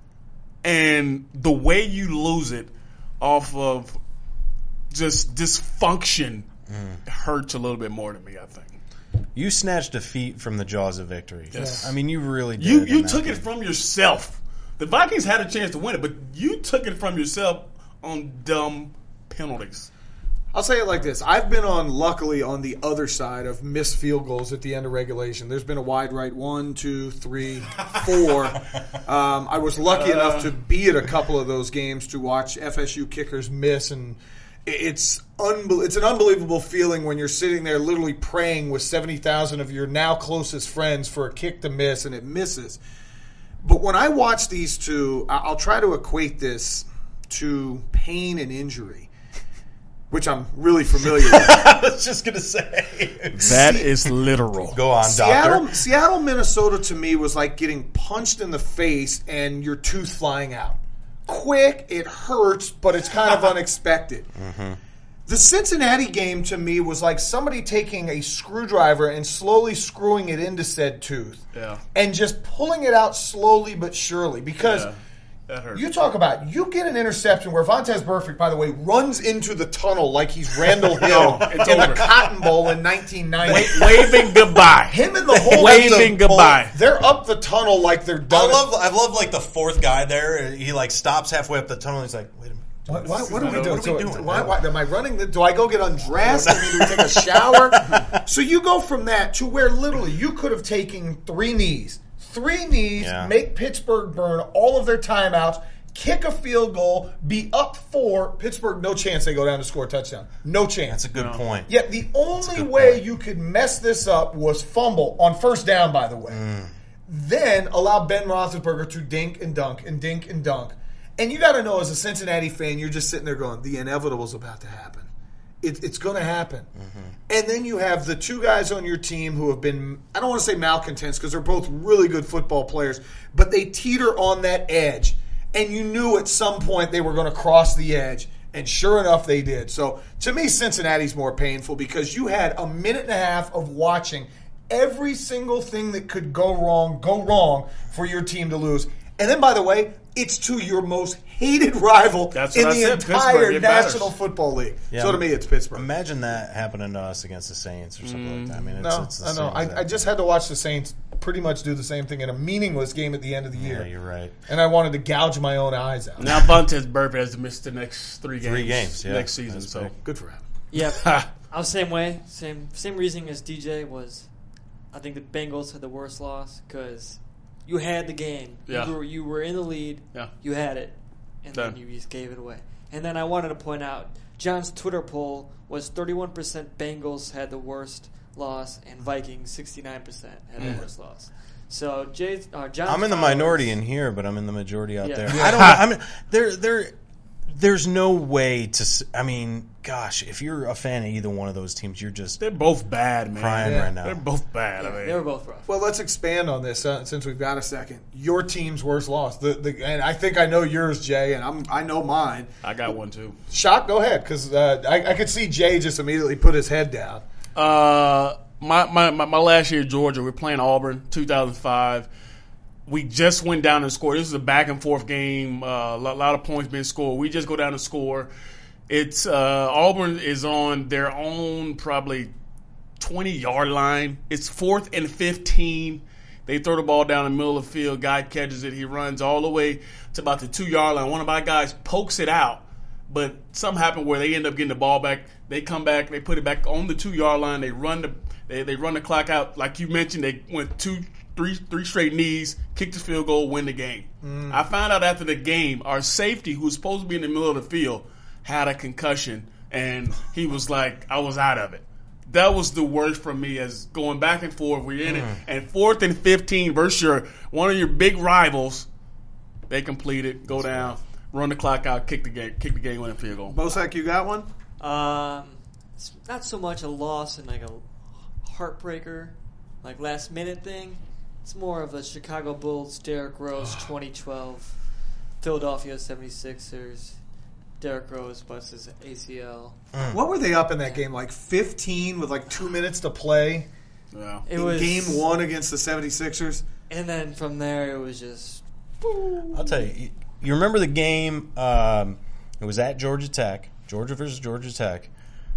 And the way you lose it off of just dysfunction hurts a little bit more to me, I think. You snatched defeat from the jaws of victory. Yes. I mean, you really did. You in you that took game. it from yourself. The Vikings had a chance to win it, but you took it from yourself on dumb penalties. I'll say it like this. I've been on, luckily, on the other side of missed field goals at the end of regulation. There's been a wide right one, two, three, four. um, I was lucky enough to be at a couple of those games to watch F S U kickers miss, and it's unbe- it's an unbelievable feeling when you're sitting there literally praying with seventy thousand of your now closest friends for a kick to miss, and it misses. But when I watch these two, I- I'll try to equate this to pain and injury, which I'm really familiar with. I was just going to say. That is literal. Go on, Seattle, doctor. Seattle, Minnesota to me was like getting punched in the face and your tooth flying out. Quick, it hurts, but it's kind of unexpected. Mm-hmm. The Cincinnati game to me was like somebody taking a screwdriver and slowly screwing it into said tooth. Yeah. And just pulling it out slowly but surely. Because Yeah, that hurts. you talk about, you get an interception where Vontaze Burfict, by the way, runs into the tunnel like he's Randall Hill it's in over. the Cotton Bowl in nineteen ninety. Wa- waving goodbye. Him and the whole Waving the- goodbye. They're up the tunnel like they're done. I love, I love like the fourth guy there. He like stops halfway up the tunnel. And he's like, "Wait a minute, What, what, what are we What doing? are we So, doing? Why, why, am I running? The, do I go get undressed? I mean, do we take a shower? So you go from that to where literally you could have taken three knees, three knees, Yeah. make Pittsburgh burn all of their timeouts, kick a field goal, be up four. Pittsburgh, no chance they go down to score a touchdown. No chance. That's a good point." Yet the only good way point. you could mess this up was fumble on first down, by the way. Mm. Then allow Ben Roethlisberger to dink and dunk and dink and dunk. And you got to know, as a Cincinnati fan, you're just sitting there going, the inevitable is about to happen. It, it's going to happen. Mm-hmm. And then you have the two guys on your team who have been, I don't want to say malcontents because they're both really good football players, but they teeter on that edge. And you knew at some point they were going to cross the edge. And sure enough, they did. So to me, Cincinnati's more painful because you had a minute and a half of watching every single thing that could go wrong, go wrong for your team to lose. And then, by the way, it's to your most hated rival That's in what I the said, entire Pittsburgh. It matters. National Football League. Yeah. So to me, it's Pittsburgh. Imagine that happening to us against the Saints or something like that. I mean, it's, No, it's the I know. same I, exact I just had to watch the Saints pretty much do the same thing in a meaningless game at the end of the thing. year. Yeah, you're right. And I wanted to gouge my own eyes out. Now Vontaze Burfict has to miss the next three games. Three games, yeah. next season. That's So big. Good for him. Yep. I was the same way. Same same reasoning as D J was. I think the Bengals had the worst loss because you had the game. Yeah. You were, you were in the lead. Yeah. You had it. And Done. then you just gave it away. And then I wanted to point out, John's Twitter poll was thirty-one percent Bengals had the worst loss and Vikings sixty-nine percent had the worst loss. So Jay, uh, John I'm in the minority in here, but I'm in the majority out Yeah. there. Yeah. I don't. I mean, they're they're there's no way to. s- I mean, gosh, if you're a fan of either one of those teams, you're just They're both bad, man. crying Yeah. right now. They're both bad. I mean, They were both rough. Well, let's expand on this uh, since we've got a second. Your team's worst loss, the, the, and I think I know yours, Jay, and I'm I know mine. I got one too. Shock, go ahead, because uh, I, I could see Jay just immediately put his head down. Uh, my, my, my, my last year at Georgia, we were playing Auburn, two thousand five. We just went down and scored. This is a back and forth game. A uh, lot, lot of points being scored. We just go down and score. It's uh, Auburn is on their own probably twenty yard line. It's fourth and fifteen. They throw the ball down the middle of the field. Guy catches it. He runs all the way to about the two yard line. One of my guys pokes it out, but something happened where they end up getting the ball back. They come back. They put it back on the two yard line. They run the they, they run the clock out. Like you mentioned, they went two, three, three straight knees, kicked the field goal, win the game. Mm. I found out after the game, our safety, who was supposed to be in the middle of the field, had a concussion, and he was like, I was out of it. That was the worst for me, as going back and forth. We're in mm. it, and fourth and fifteen versus your one of your big rivals. They complete it, go down, run the clock out, kick the game, kick the game, win a field goal. Bosak, you got one? Um, it's not so much a loss and like a heartbreaker, like last minute thing. It's more of the Chicago Bulls, Derrick Rose, twenty twelve, Philadelphia seventy-sixers. Derrick Rose busts his A C L. Mm. What were they up in that game? Like fifteen with like two minutes to play? Yeah. It in was game one against the seventy-sixers? And then from there, it was just... I'll tell you. You remember the game, um, it was at Georgia Tech, Georgia versus Georgia Tech,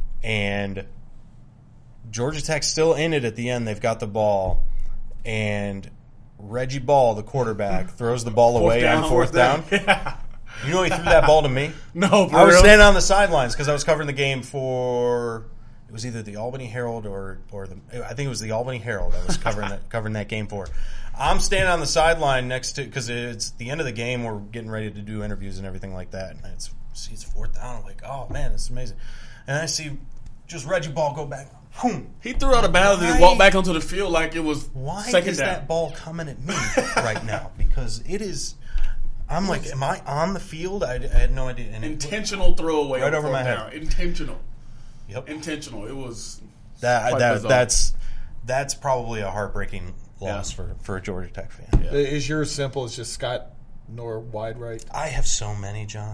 and Georgia Tech's still in it at the end. They've got the ball, and Reggie Ball, the quarterback, throws the ball Fourth away down, on fourth fourth down. down. Yeah. You know he threw that ball to me? No, for I was real? standing on the sidelines because I was covering the game for it was either the Albany Herald or or the I think it was the Albany Herald I was covering that covering that game for. I'm standing on the sideline next to because it's the end of the game. We're getting ready to do interviews and everything like that. And it's see it's fourth down. I'm like, oh man, it's amazing. And I see just Reggie Ball go back. Boom. He threw out a ballot and walked back onto the field like it was Why second is down. that ball coming at me right now? Because it is. I'm like, am I on the field? I, I had no idea. And it- Intentional throwaway Right on over my fourth head. down. Intentional. Yep. Intentional. It was That quite that bizarre. that's that's probably a heartbreaking loss Yeah. for, for a Georgia Tech fan. Yeah. Is yours simple as just Scott Nor wide right? I have so many, John.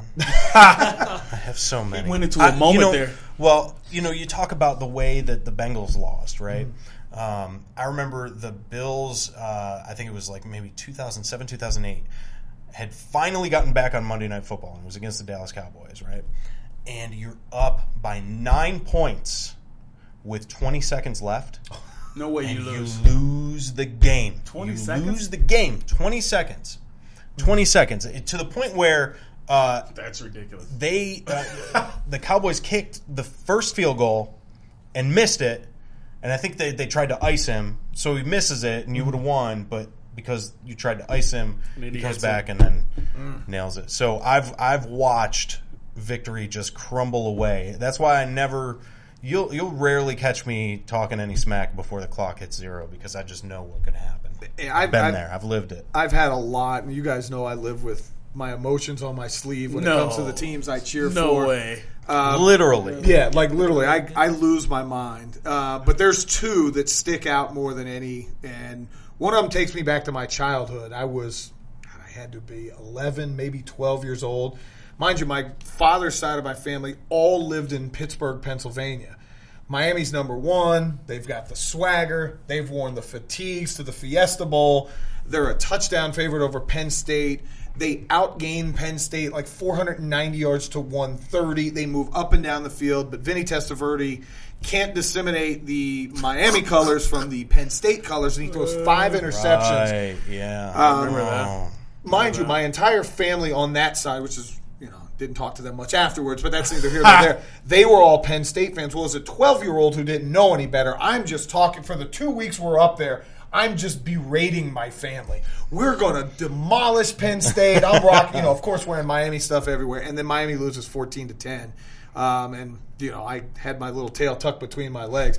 I have so many. went into a I- moment you know, there. Well, you know, you talk about the way that the Bengals lost, right? Mm-hmm. Um, I remember the Bills. Uh, I think it was like maybe two thousand seven, two thousand eight. Had finally gotten back on Monday Night Football, and it was against the Dallas Cowboys, right? And you're up by nine points with twenty seconds left. No way and you lose. You lose the game. twenty you seconds? lose the game. twenty seconds. twenty seconds. To the point where uh, That's ridiculous. they uh, the Cowboys kicked the first field goal and missed it, and I think they, they tried to ice him, so he misses it, and you would have won, but because you tried to ice him, And then he he comes hits back him. and then Mm. nails it. So I've I've watched victory just crumble away. That's why I never you'll you'll rarely catch me talking any smack before the clock hits zero because I just know what could happen. I've, I've been I've- there. I've lived it. I've had a lot, and you guys know I live with my emotions on my sleeve when No. it comes to the teams I cheer No for. way. Um, Literally. Yeah, like literally, I, I lose my mind. Uh, but there's two that stick out more than any, and one of them takes me back to my childhood. I was, God, I had to be eleven, maybe twelve years old. Mind you, my father's side of my family all lived in Pittsburgh, Pennsylvania. Miami's number one. They've got the swagger. They've worn the fatigues to the Fiesta Bowl. They're a touchdown favorite over Penn State. They outgain Penn State like four hundred ninety yards to one thirty. They move up and down the field, but Vinny Testaverde can't disseminate the Miami colors from the Penn State colors, and he throws five interceptions. Right, yeah. Um, I remember that. Mind you, my entire family on that side, which is, you know, didn't talk to them much afterwards, but that's neither here nor there. They were all Penn State fans. Well, as a twelve-year-old who didn't know any better, I'm just talking for the two weeks we're up there. I'm just berating my family. We're going to demolish Penn State. I'm rocking, you know, of course, wearing Miami stuff everywhere. And then Miami loses fourteen to ten. Um, and, you know, I had my little tail tucked between my legs.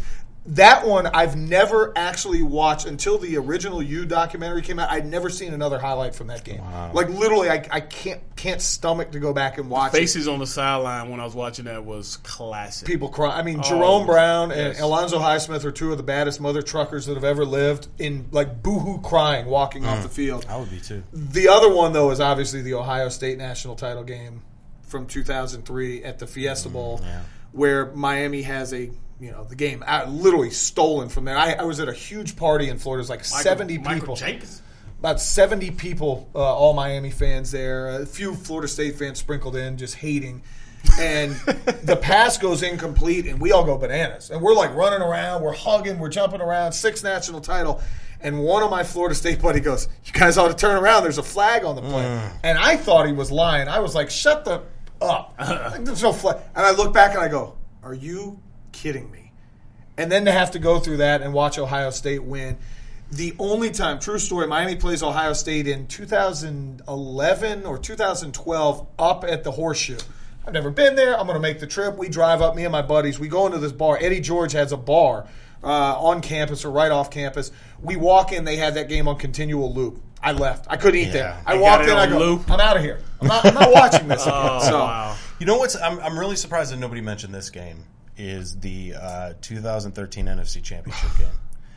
that one I've never actually watched until the original U documentary came out. I'd never seen another highlight from that game. Wow. Like literally, I, I can't can't stomach to go back and watch Faces it. on the sideline when I was watching that was classic. People cry. I mean, Oh, Jerome Brown and yes. Alonzo Highsmith are two of the baddest mother truckers that have ever lived. In like boohoo crying walking off the field. I would be too. The other one though is obviously the Ohio State national title game from two thousand three at the Fiesta Bowl, yeah. where Miami has a you know the game out, literally stolen from there. I, I was at a huge party in Florida. It was like Michael, seventy Michael people. Jenkins. About seventy people, uh, all Miami fans there. A few Florida State fans sprinkled in, just hating. And the pass goes incomplete, and we all go bananas. And we're like running around, we're hugging, we're jumping around, sixth national title. And one of my Florida State buddy goes, "You guys ought to turn around. There's a flag on the play." Mm. And I thought he was lying. I was like, "Shut the up. Like, there's no flag." And I look back and I go, "Are you kidding me?" And then to have to go through that and watch Ohio State win. The only time, true story, Miami plays Ohio State in two thousand eleven or two thousand twelve up at the Horseshoe. I've never been there. I'm going to make the trip. We drive up, me and my buddies. We go into this bar. Eddie George has a bar uh, on campus or right off campus. We walk in. They had that game on continual loop. I left. I couldn't eat Yeah. there. I They walked got it in. I on go, loop? I'm out of here. I'm not, I'm not watching this again. Oh, so, wow. You know what's? I'm I'm really surprised that nobody mentioned this game. Is the uh, two thousand thirteen N F C Championship game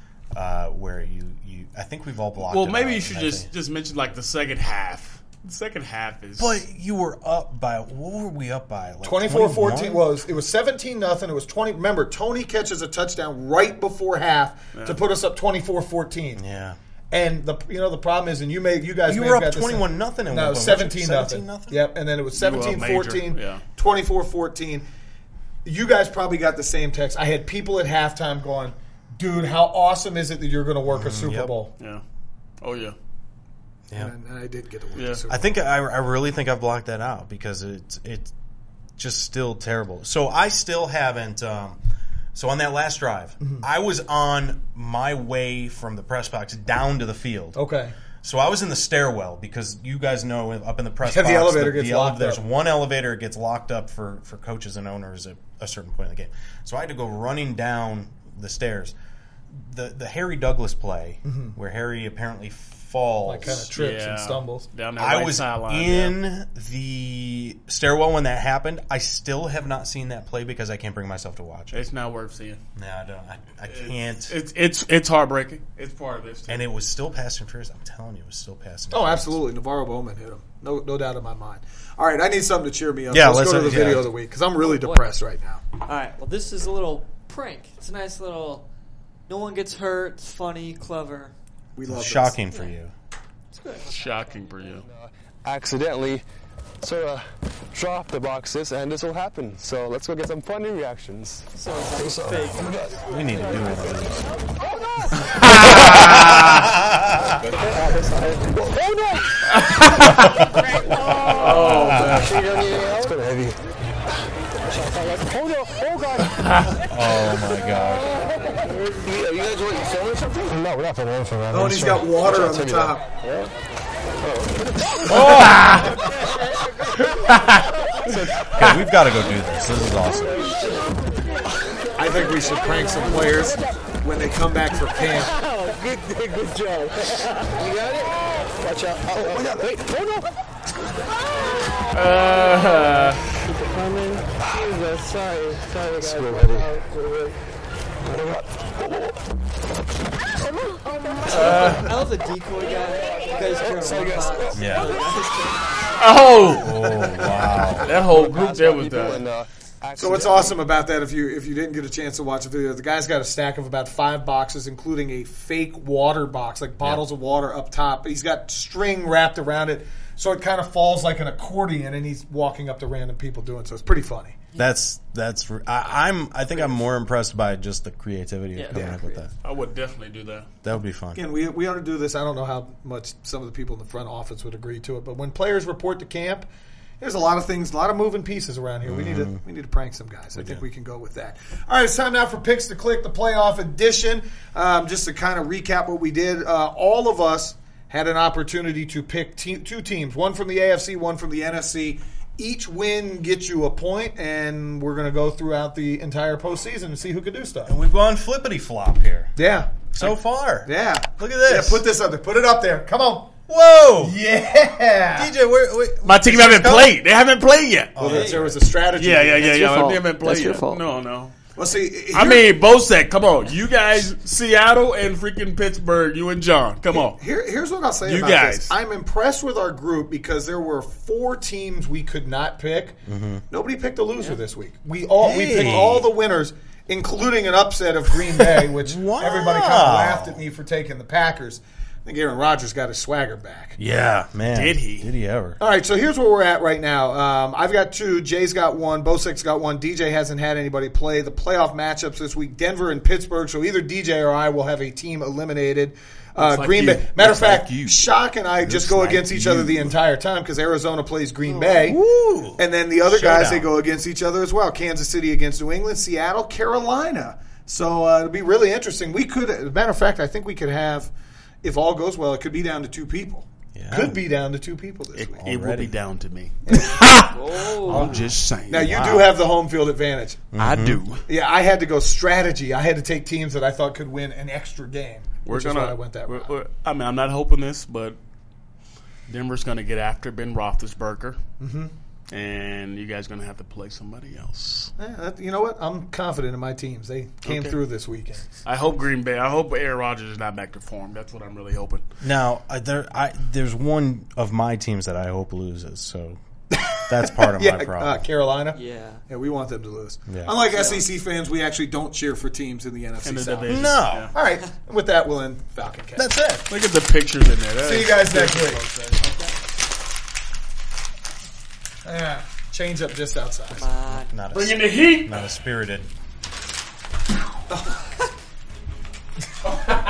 uh, where you, you I think we've all blocked. Well, it maybe out, you should and I just think- just mention like the second half. The second half is. But you were up by what were we up by? Like twenty-four fourteen twenty-one? was it was seventeen nothing. It was twenty. Remember, Tony catches a touchdown right before half Yeah. to put us up twenty-four fourteen. Yeah. And the you know the problem is, and you may you guys You may were have up got the same- twenty-one nothing at No, one it was point, weren't you? seventeen seventeen nothing. nothing. Yep, and then it was You were up seventeen major, fourteen, yeah. twenty-four fourteen. You guys probably got the same text. I had people at halftime going, "Dude, how awesome is it that you're going to work a Super yep. Bowl?" Yeah. Oh yeah. Yeah. And I did get to work Yeah. a Super I Bowl. think I, I really think I've blocked that out because it's it's just still terrible. So I still haven't. Um, so on that last drive, Mm-hmm. I was on my way from the press box down to the field. Okay. So I was in the stairwell because you guys know up in the press Yeah, the box, elevator gets ele- locked there's up. one elevator that gets locked up for, for coaches and owners at a certain point in the game. So I had to go running down the stairs. The the Harry Douglas play where Harry apparently falls. Like kind of trips Yeah. and stumbles. Down that I right was sideline. in yeah. the stairwell when that happened. I still have not seen that play because I can't bring myself to watch it. It's not worth seeing. No, I don't. I, I can't. It's it's it's heartbreaking. It's part of this. Too. And it was still passing first. I'm telling you, it was still passing. Oh, absolutely. Navarro Bowman hit him. No, no doubt in my mind. All right, I need something to cheer me up. Yeah, let's, let's, go to uh, the video yeah. of the week because I'm really Oh, boy. depressed right now. All right. Well, this is a little prank. It's a nice little. No one gets hurt. It's funny, clever. We love this. Shocking for you. It's good. Shocking for you. accidentally sort of drop the boxes, and this will happen. So let's go get some funny reactions. So it's like fake. We need to do one of these. Oh no! Oh, man. It's kind of heavy. Oh no! Oh god! Oh my gosh. Are you guys what, filming something? No, we're not filming anything. Oh, and he's got water on the top. Okay, we've got to go do this. This is awesome. I think we should prank some players when they come back for camp. Oh, good, good, good job. You got it? Watch out. Oh, oh my god. Wait. Oh no! Uh, Coming. Jesus, sorry. Sorry, guys. Uh, I love the decoy guy. You guys care Sorry, about guys. box. Yeah. oh, Oh wow. that whole group there was People done. and, uh, So what's awesome about that, if you if you didn't get a chance to watch the video, the guy's got a stack of about five boxes, including a fake water box, like bottles of water up top. He's got string wrapped around it, so it kind of falls like an accordion, and he's walking up to random people doing so. It's pretty funny. That's that's. I, I'm. I think I'm more impressed by just the creativity Yeah, of coming yeah, up with that. I would definitely do that. That would be fun. Again, we we ought to do this. I don't know how much some of the people in the front office would agree to it, but when players report to camp, there's a lot of things, a lot of moving pieces around here. We need to we need to prank some guys. I think we can go with that. All right, it's time now for Picks to Click, the playoff edition. Um, just to kind of recap what we did, uh, all of us had an opportunity to pick te- two teams, one from the A F C, one from the N F C. each win gets you a point, and we're going to go throughout the entire postseason and see who can do stuff. And we've gone flippity flop here Yeah. so far. Yeah. Look at this. Yeah, put this up there. Put it up there. Come on. Whoa. Yeah. D J, where, where My team haven't played. They haven't played yet. Well, there- there was a strategy. Yeah, yeah, yeah, That's yeah. your fault. They haven't played That's your yet. fault. No, no. Well, see, I here- mean, Bosec, come on. You guys, Seattle and freaking Pittsburgh, you and John. Come on. Here, here's what I'll say You about guys. this. I'm impressed with our group because there were four teams we could not pick. Nobody picked a loser this week. We all we picked Hey. all the winners, including an upset of Green Bay, which Wow. everybody kind of laughed at me for taking the Packers. I think Aaron Rodgers got his swagger back. Yeah, man. Did he? Did he ever? All right, so here's where we're at right now. Um, I've got two. Jay's got one. Bosek's got one. D J hasn't had anybody play. The playoff matchups this week, Denver and Pittsburgh. So either D J or I will have a team eliminated. Uh, like Green you. Bay. Matter Looks of fact, like you. Shock and I just go like against each other you. the entire time because Arizona plays Green Bay. Woo. And then the other guys, Showdown. they go against each other as well. Kansas City against New England, Seattle, Carolina. So uh, it'll be really interesting. We could, as a matter of fact, I think we could have, if all goes well, it could be down to two people. Yeah. Could be down to two people this It, week. it will Already. be down to me. Oh, I'm just saying. Now, you Wow. do have the home field advantage. I do. Yeah, I had to go strategy. I had to take teams that I thought could win an extra game. We're which gonna. is why I went that we're- route. we're- I mean, I'm not hoping this, but Denver's going to get after Ben Roethlisberger, mm-hmm. and you guys going to have to play somebody else. Yeah, that- you know what? I'm confident in my teams. They came Okay. through this weekend. I hope Green Bay. I hope Aaron Rodgers is not back to form. That's what I'm really hoping. Now, uh, there, I, there's one of my teams that I hope loses, so that's part of Yeah, my uh, problem. Carolina. yeah. Yeah, we want them to lose. Yeah. Unlike S E C fans, we actually don't cheer for teams in the N F C In the South. division. No. Yeah. All right, with that, we'll end Falcon Cast. That's it. Look at the pictures in there. That See you is- guys next week. Yeah, change up just outside. Come on. Not Bring a, in the heat. not a spirited.